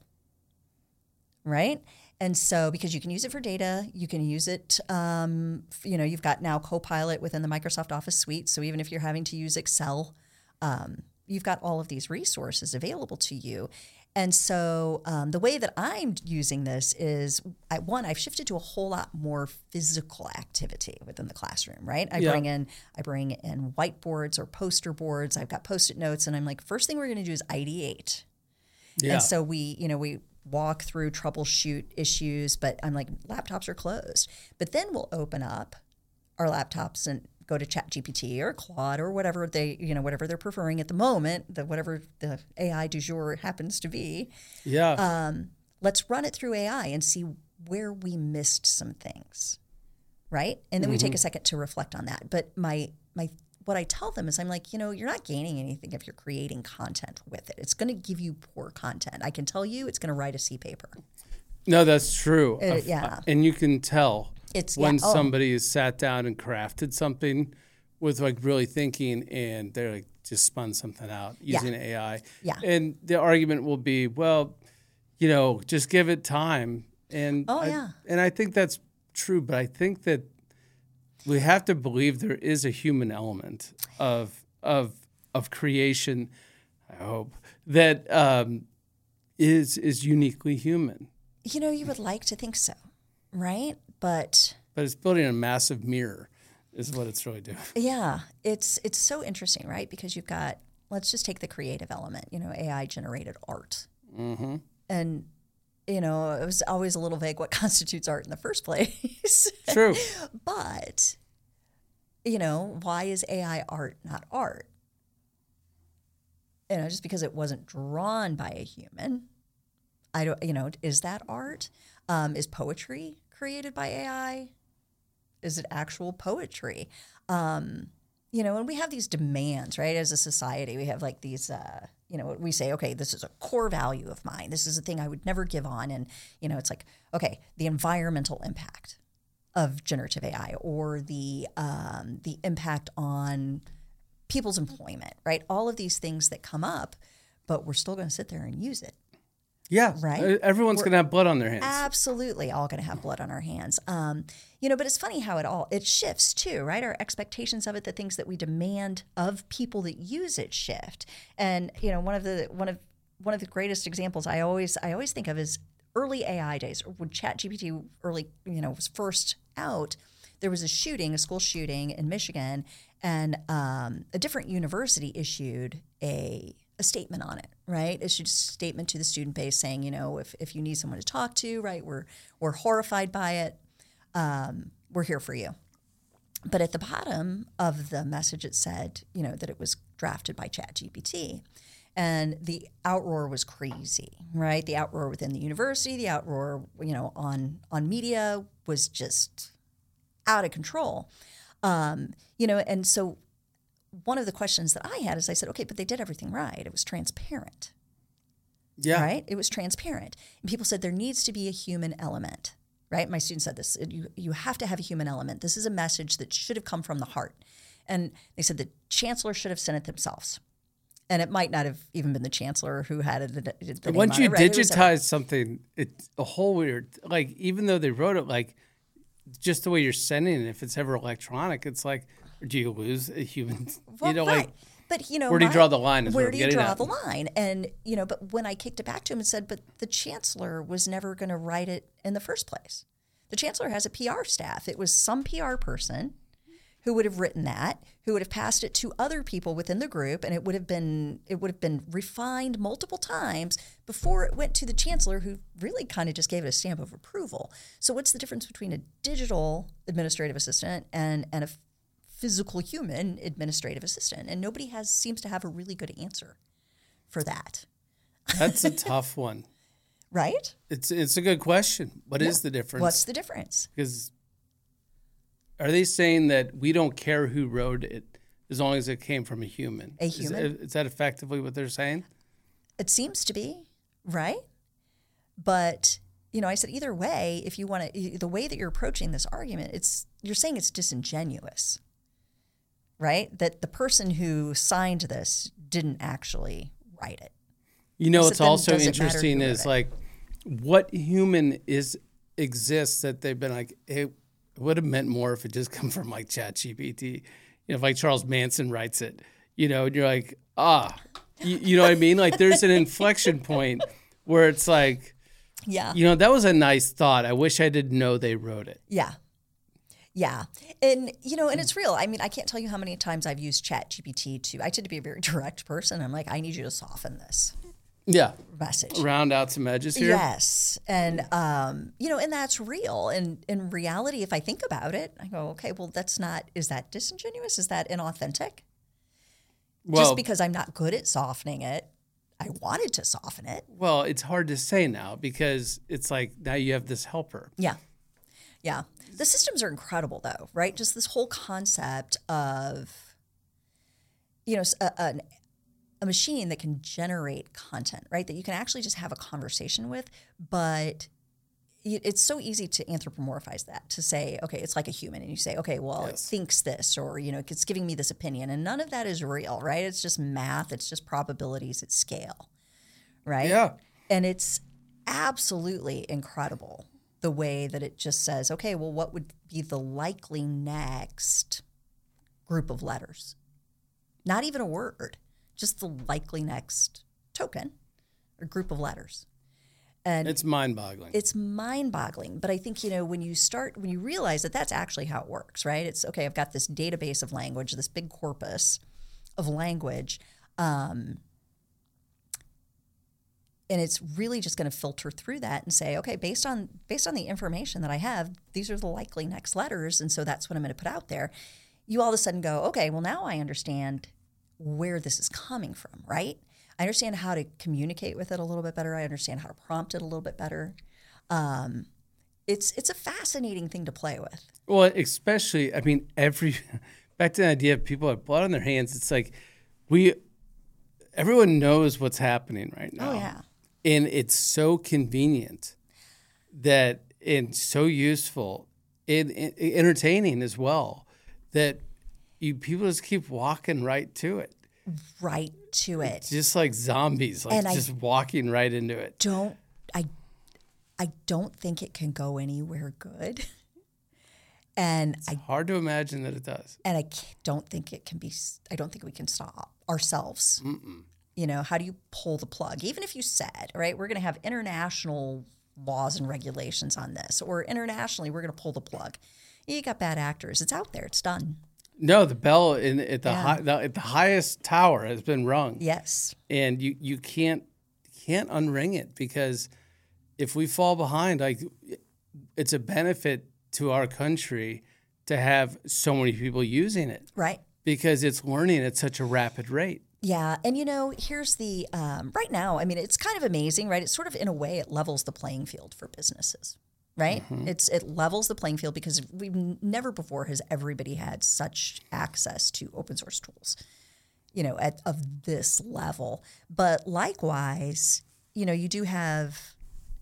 Right? And so, because you can use it for data, you can use it, um, you know, you've got now Copilot within the Microsoft Office suite. So even if you're having to use Excel, um, you've got all of these resources available to you. And so um, the way that I'm using this is, I, one, I've shifted to a whole lot more physical activity within the classroom, right? I Yeah. bring in I bring in whiteboards or poster boards. I've got Post-it notes, and I'm like, first thing we're going to do is ideate. yeah. And so we, you know, we walk through, troubleshoot issues, but I'm like, laptops are closed. But then we'll open up our laptops and go to ChatGPT or Claude or whatever they, you know, whatever they're preferring at the moment, the whatever the A I du jour happens to be. yeah. Um, let's run it through A I and see where we missed some things, right? And then we take a second to reflect on that. But my my what I tell them is I'm like, you know, you're not gaining anything if you're creating content with it. It's going to give you poor content. I can tell you it's going to write a C paper. No, that's true. Uh, Uh, yeah. And you can tell It's when yeah, oh, somebody has sat down and crafted something with like really thinking and they're like just spun something out Yeah. using A I. Yeah. And the argument will be, well, you know, just give it time. And Oh, I, yeah. And I think that's true, but I think that we have to believe there is a human element of of of creation, I hope, that um, is is uniquely human. you know, you would like to think so, right? But But it's building a massive mirror is what it's really doing. yeah, it's it's so interesting, right? Because you've got, let's just take the creative element, you know, A I generated art. Mm-hmm. And, you know, it was always a little vague what constitutes art in the first place. True. But, you know, why is A I art not art? You know, just because it wasn't drawn by a human, I don't, you know, is that art? Um, is poetry created by A I? Is it actual poetry? Um, you know, and we have these demands, right? As a society, we have like these, uh, you know, we say, okay, this is a core value of mine. This is a thing I would never give on. And, you know, it's like, okay, the environmental impact of generative A I or the um, the impact on people's employment, right? All of these things that come up, but we're still going to sit there and use it. Yeah. Right? Uh, Everyone's going to have blood on their hands. Absolutely, all going to have blood on our hands. Um, you know, but it's funny how it all it shifts too, right? Our expectations of it, the things that we demand of people that use it, shift. And you know, one of the one of one of the greatest examples I always I always think of is early A I days, or when ChatGPT early, you know, was first out. There was a shooting, a school shooting in Michigan, and um, a different university issued a a statement on it, right? Issued a statement to the student base saying, you know, if, if you need someone to talk to, right, we're we're horrified by it. Um, we're here for you. But at the bottom of the message, it said, you know, that it was drafted by ChatGPT. And the outroar was crazy, right? The outroar within the university, the outroar, you know, on on media was just out of control. Um, you know, and so one of the questions that I had is I said, okay, but they did everything right. It was transparent, Yeah. right? It was transparent. And people said there needs to be a human element, right? My student said this, you, you have to have a human element. This is a message that should have come from the heart. And they said the chancellor should have sent it themselves. And it might not have even been the chancellor who had it. The, the Once you it, right? digitize something, it's a whole weird, like, even though they wrote it, like, just the way you're sending it, if it's ever electronic, it's like, do you lose a human? Well, you know, right. like, but, you know, where do you my, draw the line? Is where what do I'm you draw at. the line? And, you know, but when I kicked it back to him and said, but the chancellor was never going to write it in the first place. The chancellor has a P R staff. It was some P R person who would have written that, who would have passed it to other people within the group, and it would have been it would have been refined multiple times before it went to the chancellor, who really kind of just gave it a stamp of approval. So what's the difference between a digital administrative assistant and, and a physical human administrative assistant? And nobody has seems to have a really good answer for that. That's a tough one. Right? It's it's a good question. What Yeah. is the difference? What's the difference? Because are they saying that we don't care who wrote it as long as it came from a human? A Is, human? is that effectively what they're saying? It seems to be, right? But, you know, I said either way, if you want to, the way that you're approaching this argument, it's you're saying it's disingenuous, right? That the person who signed this didn't actually write it. You know, So it's then also does it matter interesting who wrote is it? like what human is exists that they've been like, it would have meant more if it just come from like ChatGPT. You know, if like Charles Manson writes it, you know, and you're like, ah, you, you know what I mean? Like there's an inflection point where it's like, Yeah. you know, that was a nice thought. I wish I didn't know they wrote it. Yeah. Yeah. And, you know, and it's real. I mean, I can't tell you how many times I've used ChatGPT to, I tend to be a very direct person. I'm like, I need you to soften this Yeah. message. Round out some edges here. Yes. And, um, you know, and that's real. And in reality, if I think about it, I go, okay, well, that's not, is that disingenuous? Is that inauthentic? Well, Just because I'm not good at softening it, I wanted to soften it. well, it's hard to say now because it's like now you have this helper. Yeah. Yeah. The systems are incredible, though, right? Just this whole concept of, you know, a, a, a machine that can generate content, right? That you can actually just have a conversation with, but it's so easy to anthropomorphize that, to say, okay, it's like a human. And you say, okay, well, Yes. it thinks this, or, you know, it's giving me this opinion. And none of that is real, right? It's just math. It's just probabilities at scale, right? Yeah. And it's absolutely incredible the way that it just says, okay, well, what would be the likely next group of letters? Not even a word, just the likely next token or group of letters. And It's mind-boggling. it's mind-boggling. But I think, you know, when you start, when you realize that that's actually how it works, right? It's, okay, I've got this database of language, this big corpus of language, um, and it's really just going to filter through that and say, okay, based on based on the information that I have, these are the likely next letters, and so that's what I'm going to put out there. You all of a sudden go, okay, well, now I understand where this is coming from, right? I understand how to communicate with it a little bit better. I understand how to prompt it a little bit better. Um, it's it's a fascinating thing to play with. Well, especially, I mean, every back to the idea of people have blood on their hands. It's like we, everyone knows what's happening right now. Oh, yeah. And it's so convenient that and so useful and, and entertaining as well that you people just keep walking right to it. Right to it. Just like zombies, like And I- just walking right into it. Don't I I don't think it can go anywhere good. And I Hard to imagine that it does. and I ca- don't think it can be. I don't think we can stop ourselves. You know, how do you pull the plug? Even if you said, all right, we're going to have international laws and regulations on this, or internationally, we're going to pull the plug. You got bad actors. It's out there. It's done. No, the bell in at the, Yeah. high, the at the highest tower has been rung. Yes. And you you can't can't unring it because if we fall behind, like it's a benefit to our country to have so many people using it Right. because it's learning at such a rapid rate. Yeah, and you know, here's the um, right now. I mean, it's kind of amazing, right? It's sort of in a way, it levels the playing field for businesses, right? It's it levels the playing field because we've n- never before has everybody had such access to open source tools, you know, at of this level. But likewise, you know, you do have,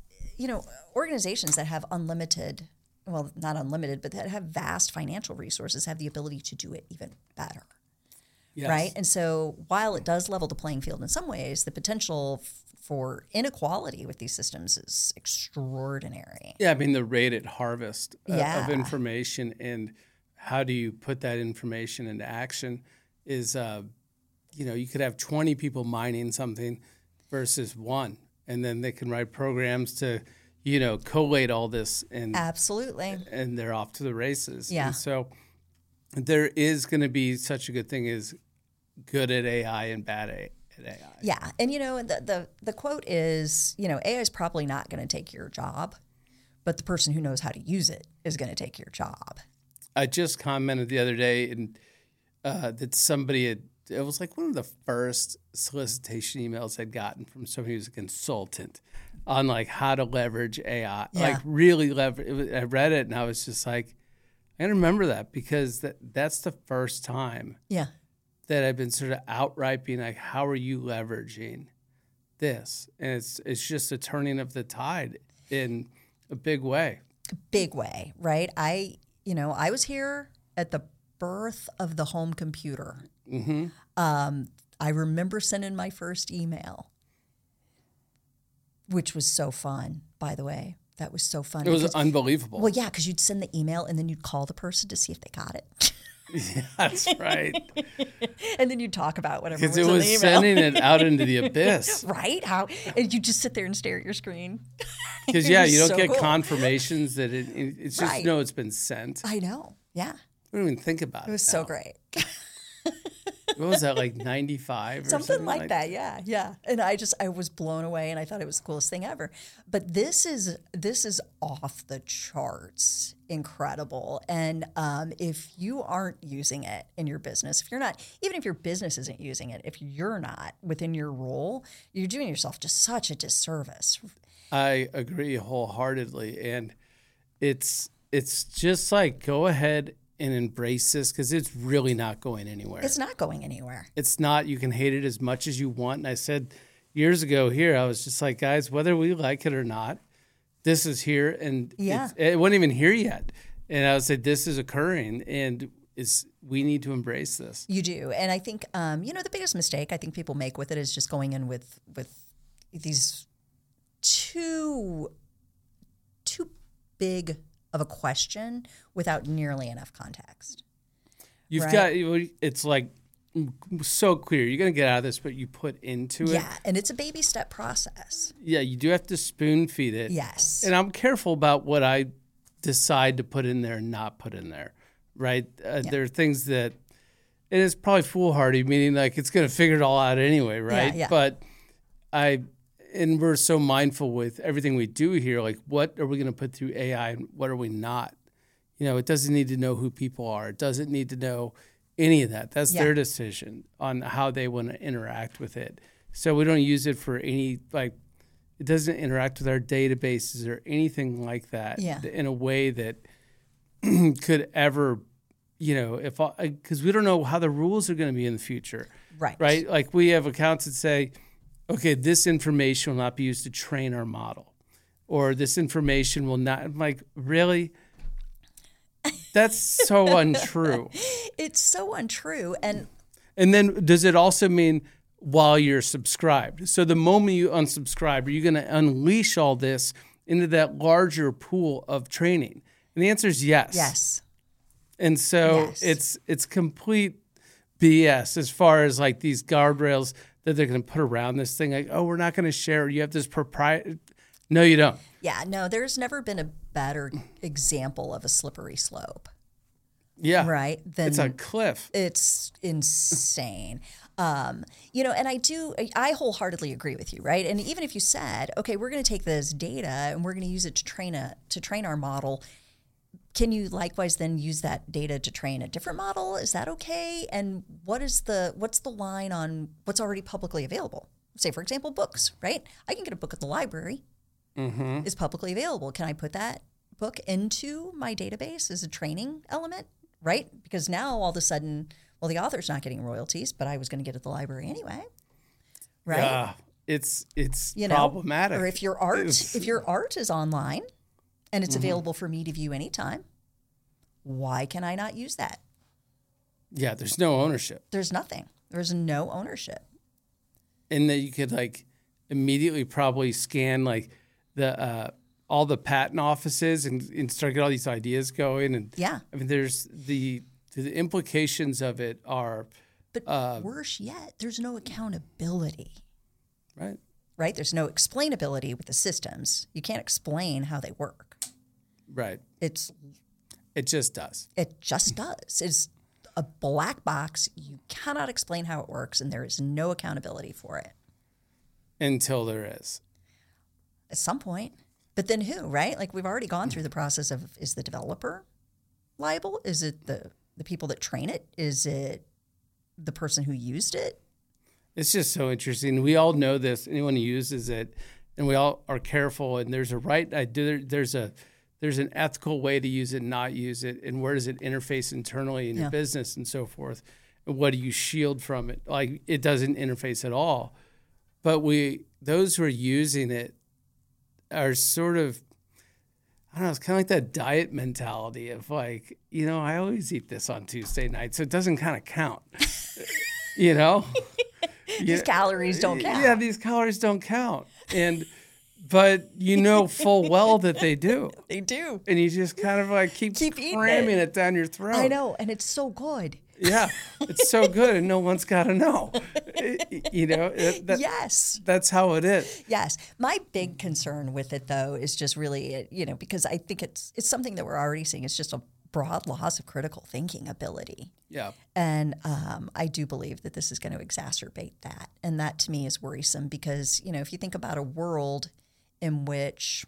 you know, organizations that have unlimited, well, not unlimited, but that have vast financial resources have the ability to do it even better. Yes. Right. And so while it does level the playing field in some ways, the potential f- for inequality with these systems is extraordinary. Yeah, I mean, the rate at harvest uh, Yeah. of information and how do you put that information into action is, uh, you know, you could have twenty people mining something versus one, and then they can write programs to, you know, collate all this and Absolutely. and they're off to the races. Yeah. And so there is going to be such a good thing as good at A I and bad at A I. Yeah. And, you know, the, the, the quote is, you know, A I is probably not going to take your job, but the person who knows how to use it is going to take your job. I just commented the other day and uh, that somebody had, it was like one of the first solicitation emails I'd gotten from somebody who's a consultant on like how to leverage A I, Yeah. like really leverage. I read it and I was just like, I remember that because that that's the first time Yeah. that I've been sort of outright being like, how are you leveraging this? And it's it's just a turning of the tide in a big way. Big way, right? I, you know, I was here at the birth of the home computer. Mm-hmm. Um, I remember sending my first email, which was so fun, by the way. That was so fun. It was because- unbelievable. Well, yeah, because you'd send the email and then you'd call the person to see if they got it. Yeah, that's right. And then you'd talk about whatever was Because it in was the email. sending it out into the abyss. Right? How and you just sit there and stare at your screen. Because It yeah, was you don't so get cool. confirmations that it. it- It's just Right. know it's been sent. I know. Yeah. We don't even think about it. It was now. so great. What was that, like ninety-five or Something, something, like that, yeah, yeah. And I just I was blown away, and I thought it was the coolest thing ever. But this is this is off the charts, incredible. And um, if you aren't using it in your business, if you're not, even if your business isn't using it, if you're not within your role, you're doing yourself just such a disservice. I agree wholeheartedly, and it's it's just like go ahead and embrace this because it's really not going anywhere. It's not going anywhere. It's not. You can hate it as much as you want. And I said years ago here, I was just like, guys, whether we like it or not, this is here, and Yeah. it's, it wasn't even here yet. And I would say this is occurring, and it's we need to embrace this. You do, and I think um, you know the biggest mistake I think people make with it is just going in with with these too too big of a question without nearly enough context. You've Right. got it's like so clear. You're gonna get out of this, but you put into it. Yeah, and it's a baby step process. Yeah, you do have to spoon feed it. Yes. And I'm careful about what I decide to put in there and not put in there, right? Uh, Yeah. There are things that, and it's probably foolhardy, meaning like it's going to figure it all out anyway, right? yeah. But I, and we're so mindful with everything we do here, like what are we going to put through A I and what are we not? You know, it doesn't need to know who people are. It doesn't need to know any of that. That's Yeah. their decision on how they want to interact with it. So we don't use it for any, like, it doesn't interact with our databases or anything like that Yeah. in a way that could ever, you know, if, because we don't know how the rules are going to be in the future, Right. right? Like we have accounts that say, okay, this information will not be used to train our model, or this information will not, I'm like, really? That's so untrue. It's so untrue. And And then does it also mean while you're subscribed? So the moment you unsubscribe, are you going to unleash all this into that larger pool of training? And the answer is yes. yes. And so Yes. it's it's complete B S as far as like these guardrails that they're going to put around this thing. Like, oh, we're not going to share. You have this proprietary. No, you don't. Yeah, no, there's never been a better example of a slippery slope, Yeah. right? Than It's a cliff. It's insane. Um, you know, and I do, I wholeheartedly agree with you, right? And even if you said, okay, we're going to take this data and we're going to use it to train a to train our model, can you likewise then use that data to train a different model? Is that okay? And what is the what's the line on what's already publicly available? Say, for example, books, right? I can get a book at the library. Mm-hmm. Is publicly available. Can I put that book into my database as a training element, right? Because now all of a sudden, well, the author's not getting royalties, but I was going to get it at the library anyway, right? Yeah. it's it's You know, problematic. or if your art, It's- if your art is online and it's Mm-hmm. available for me to view anytime, why can I not use that? yeah, there's no ownership. There's nothing. There's no ownership. And that you could like immediately probably scan like the uh, all the patent offices and, and start get all these ideas going. And Yeah. I mean, there's the the implications of it are But Uh, worse yet, there's no accountability, right. right? There's no explainability with the systems. You can't explain how they work. Right. It's It just does. it just does. It's a black box. You cannot explain how it works, and there is no accountability for it Until there is. at some point. But then who, right? Like we've already gone through the process of is the developer liable? Is it the the people that train it? Is it the person who used it? It's just so interesting. We all know this. Anyone who uses it, and we all are careful. And there's a right. I do. There's a there's an ethical way to use it, and not use it, and where does it interface internally in your Yeah. business and so forth. And what do you shield from it? Like it doesn't interface at all. But we those who are using it are sort of. I don't know, it's kind of like that diet mentality of like, you know, I always eat this on Tuesday night, so it doesn't kind of count, you know? These Yeah. calories don't count. Yeah, these calories don't count. And, but you know full well that they do. They do. And you just kind of like keep, Keep eating cramming it. it. down your throat. I know, and it's so good. Yeah, it's so good and no one's got to know. You know, it- that, Yes. that's how it is. Yes. My big concern with it, though, is just really, you know, because I think it's it's something that we're already seeing. It's just a broad loss of critical thinking ability. Yeah. And um, I do believe that this is going to exacerbate that. And that to me is worrisome because, you know, if you think about a world in which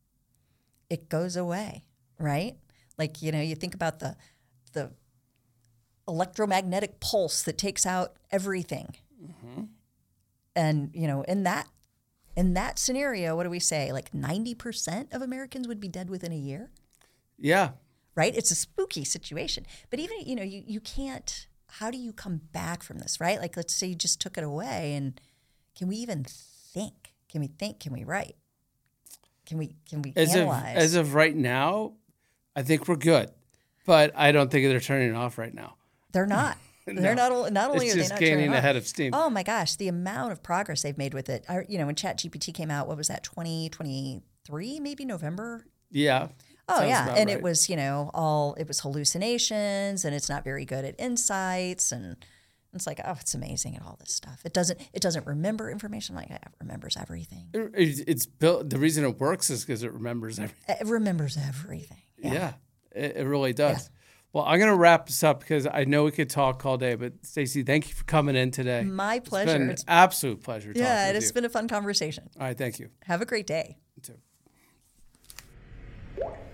it goes away, right? Like, you know, you think about the the electromagnetic pulse that takes out everything. Mm-hmm. And, you know, in that in that scenario, what do we say? Like ninety percent of Americans would be dead within a year, Yeah. right? It's a spooky situation. But even, you know, you, you can't, how do you come back from this, right? Like, let's say you just took it away and can we even think? Can we think? Can we write? Can we, can we As of, analyze? as of right now, I think we're good. But I don't think they're turning it off right now. They're not. They're not, o- not only It's are they just not gaining turning it on. ahead of steam. Oh my gosh, the amount of progress they've made with it. I, you know, when ChatGPT came out, what was that, twenty twenty-three, maybe November? Yeah. Oh Sounds yeah, about and right. it was, you know, all it was hallucinations, and it's not very good at insights, and it's like, oh, it's amazing at all this stuff. It doesn't, it doesn't remember information like it remembers everything. It- It's built. The reason it works is because it remembers everything. It remembers everything. Yeah, it, it really does. Well, I'm going to wrap this up because I know we could talk all day. But Stacey, thank you for coming in today. My It's pleasure. been an It's- absolute pleasure. yeah, talking it with has you. been a fun conversation. All right, thank you. Have a great day. You too.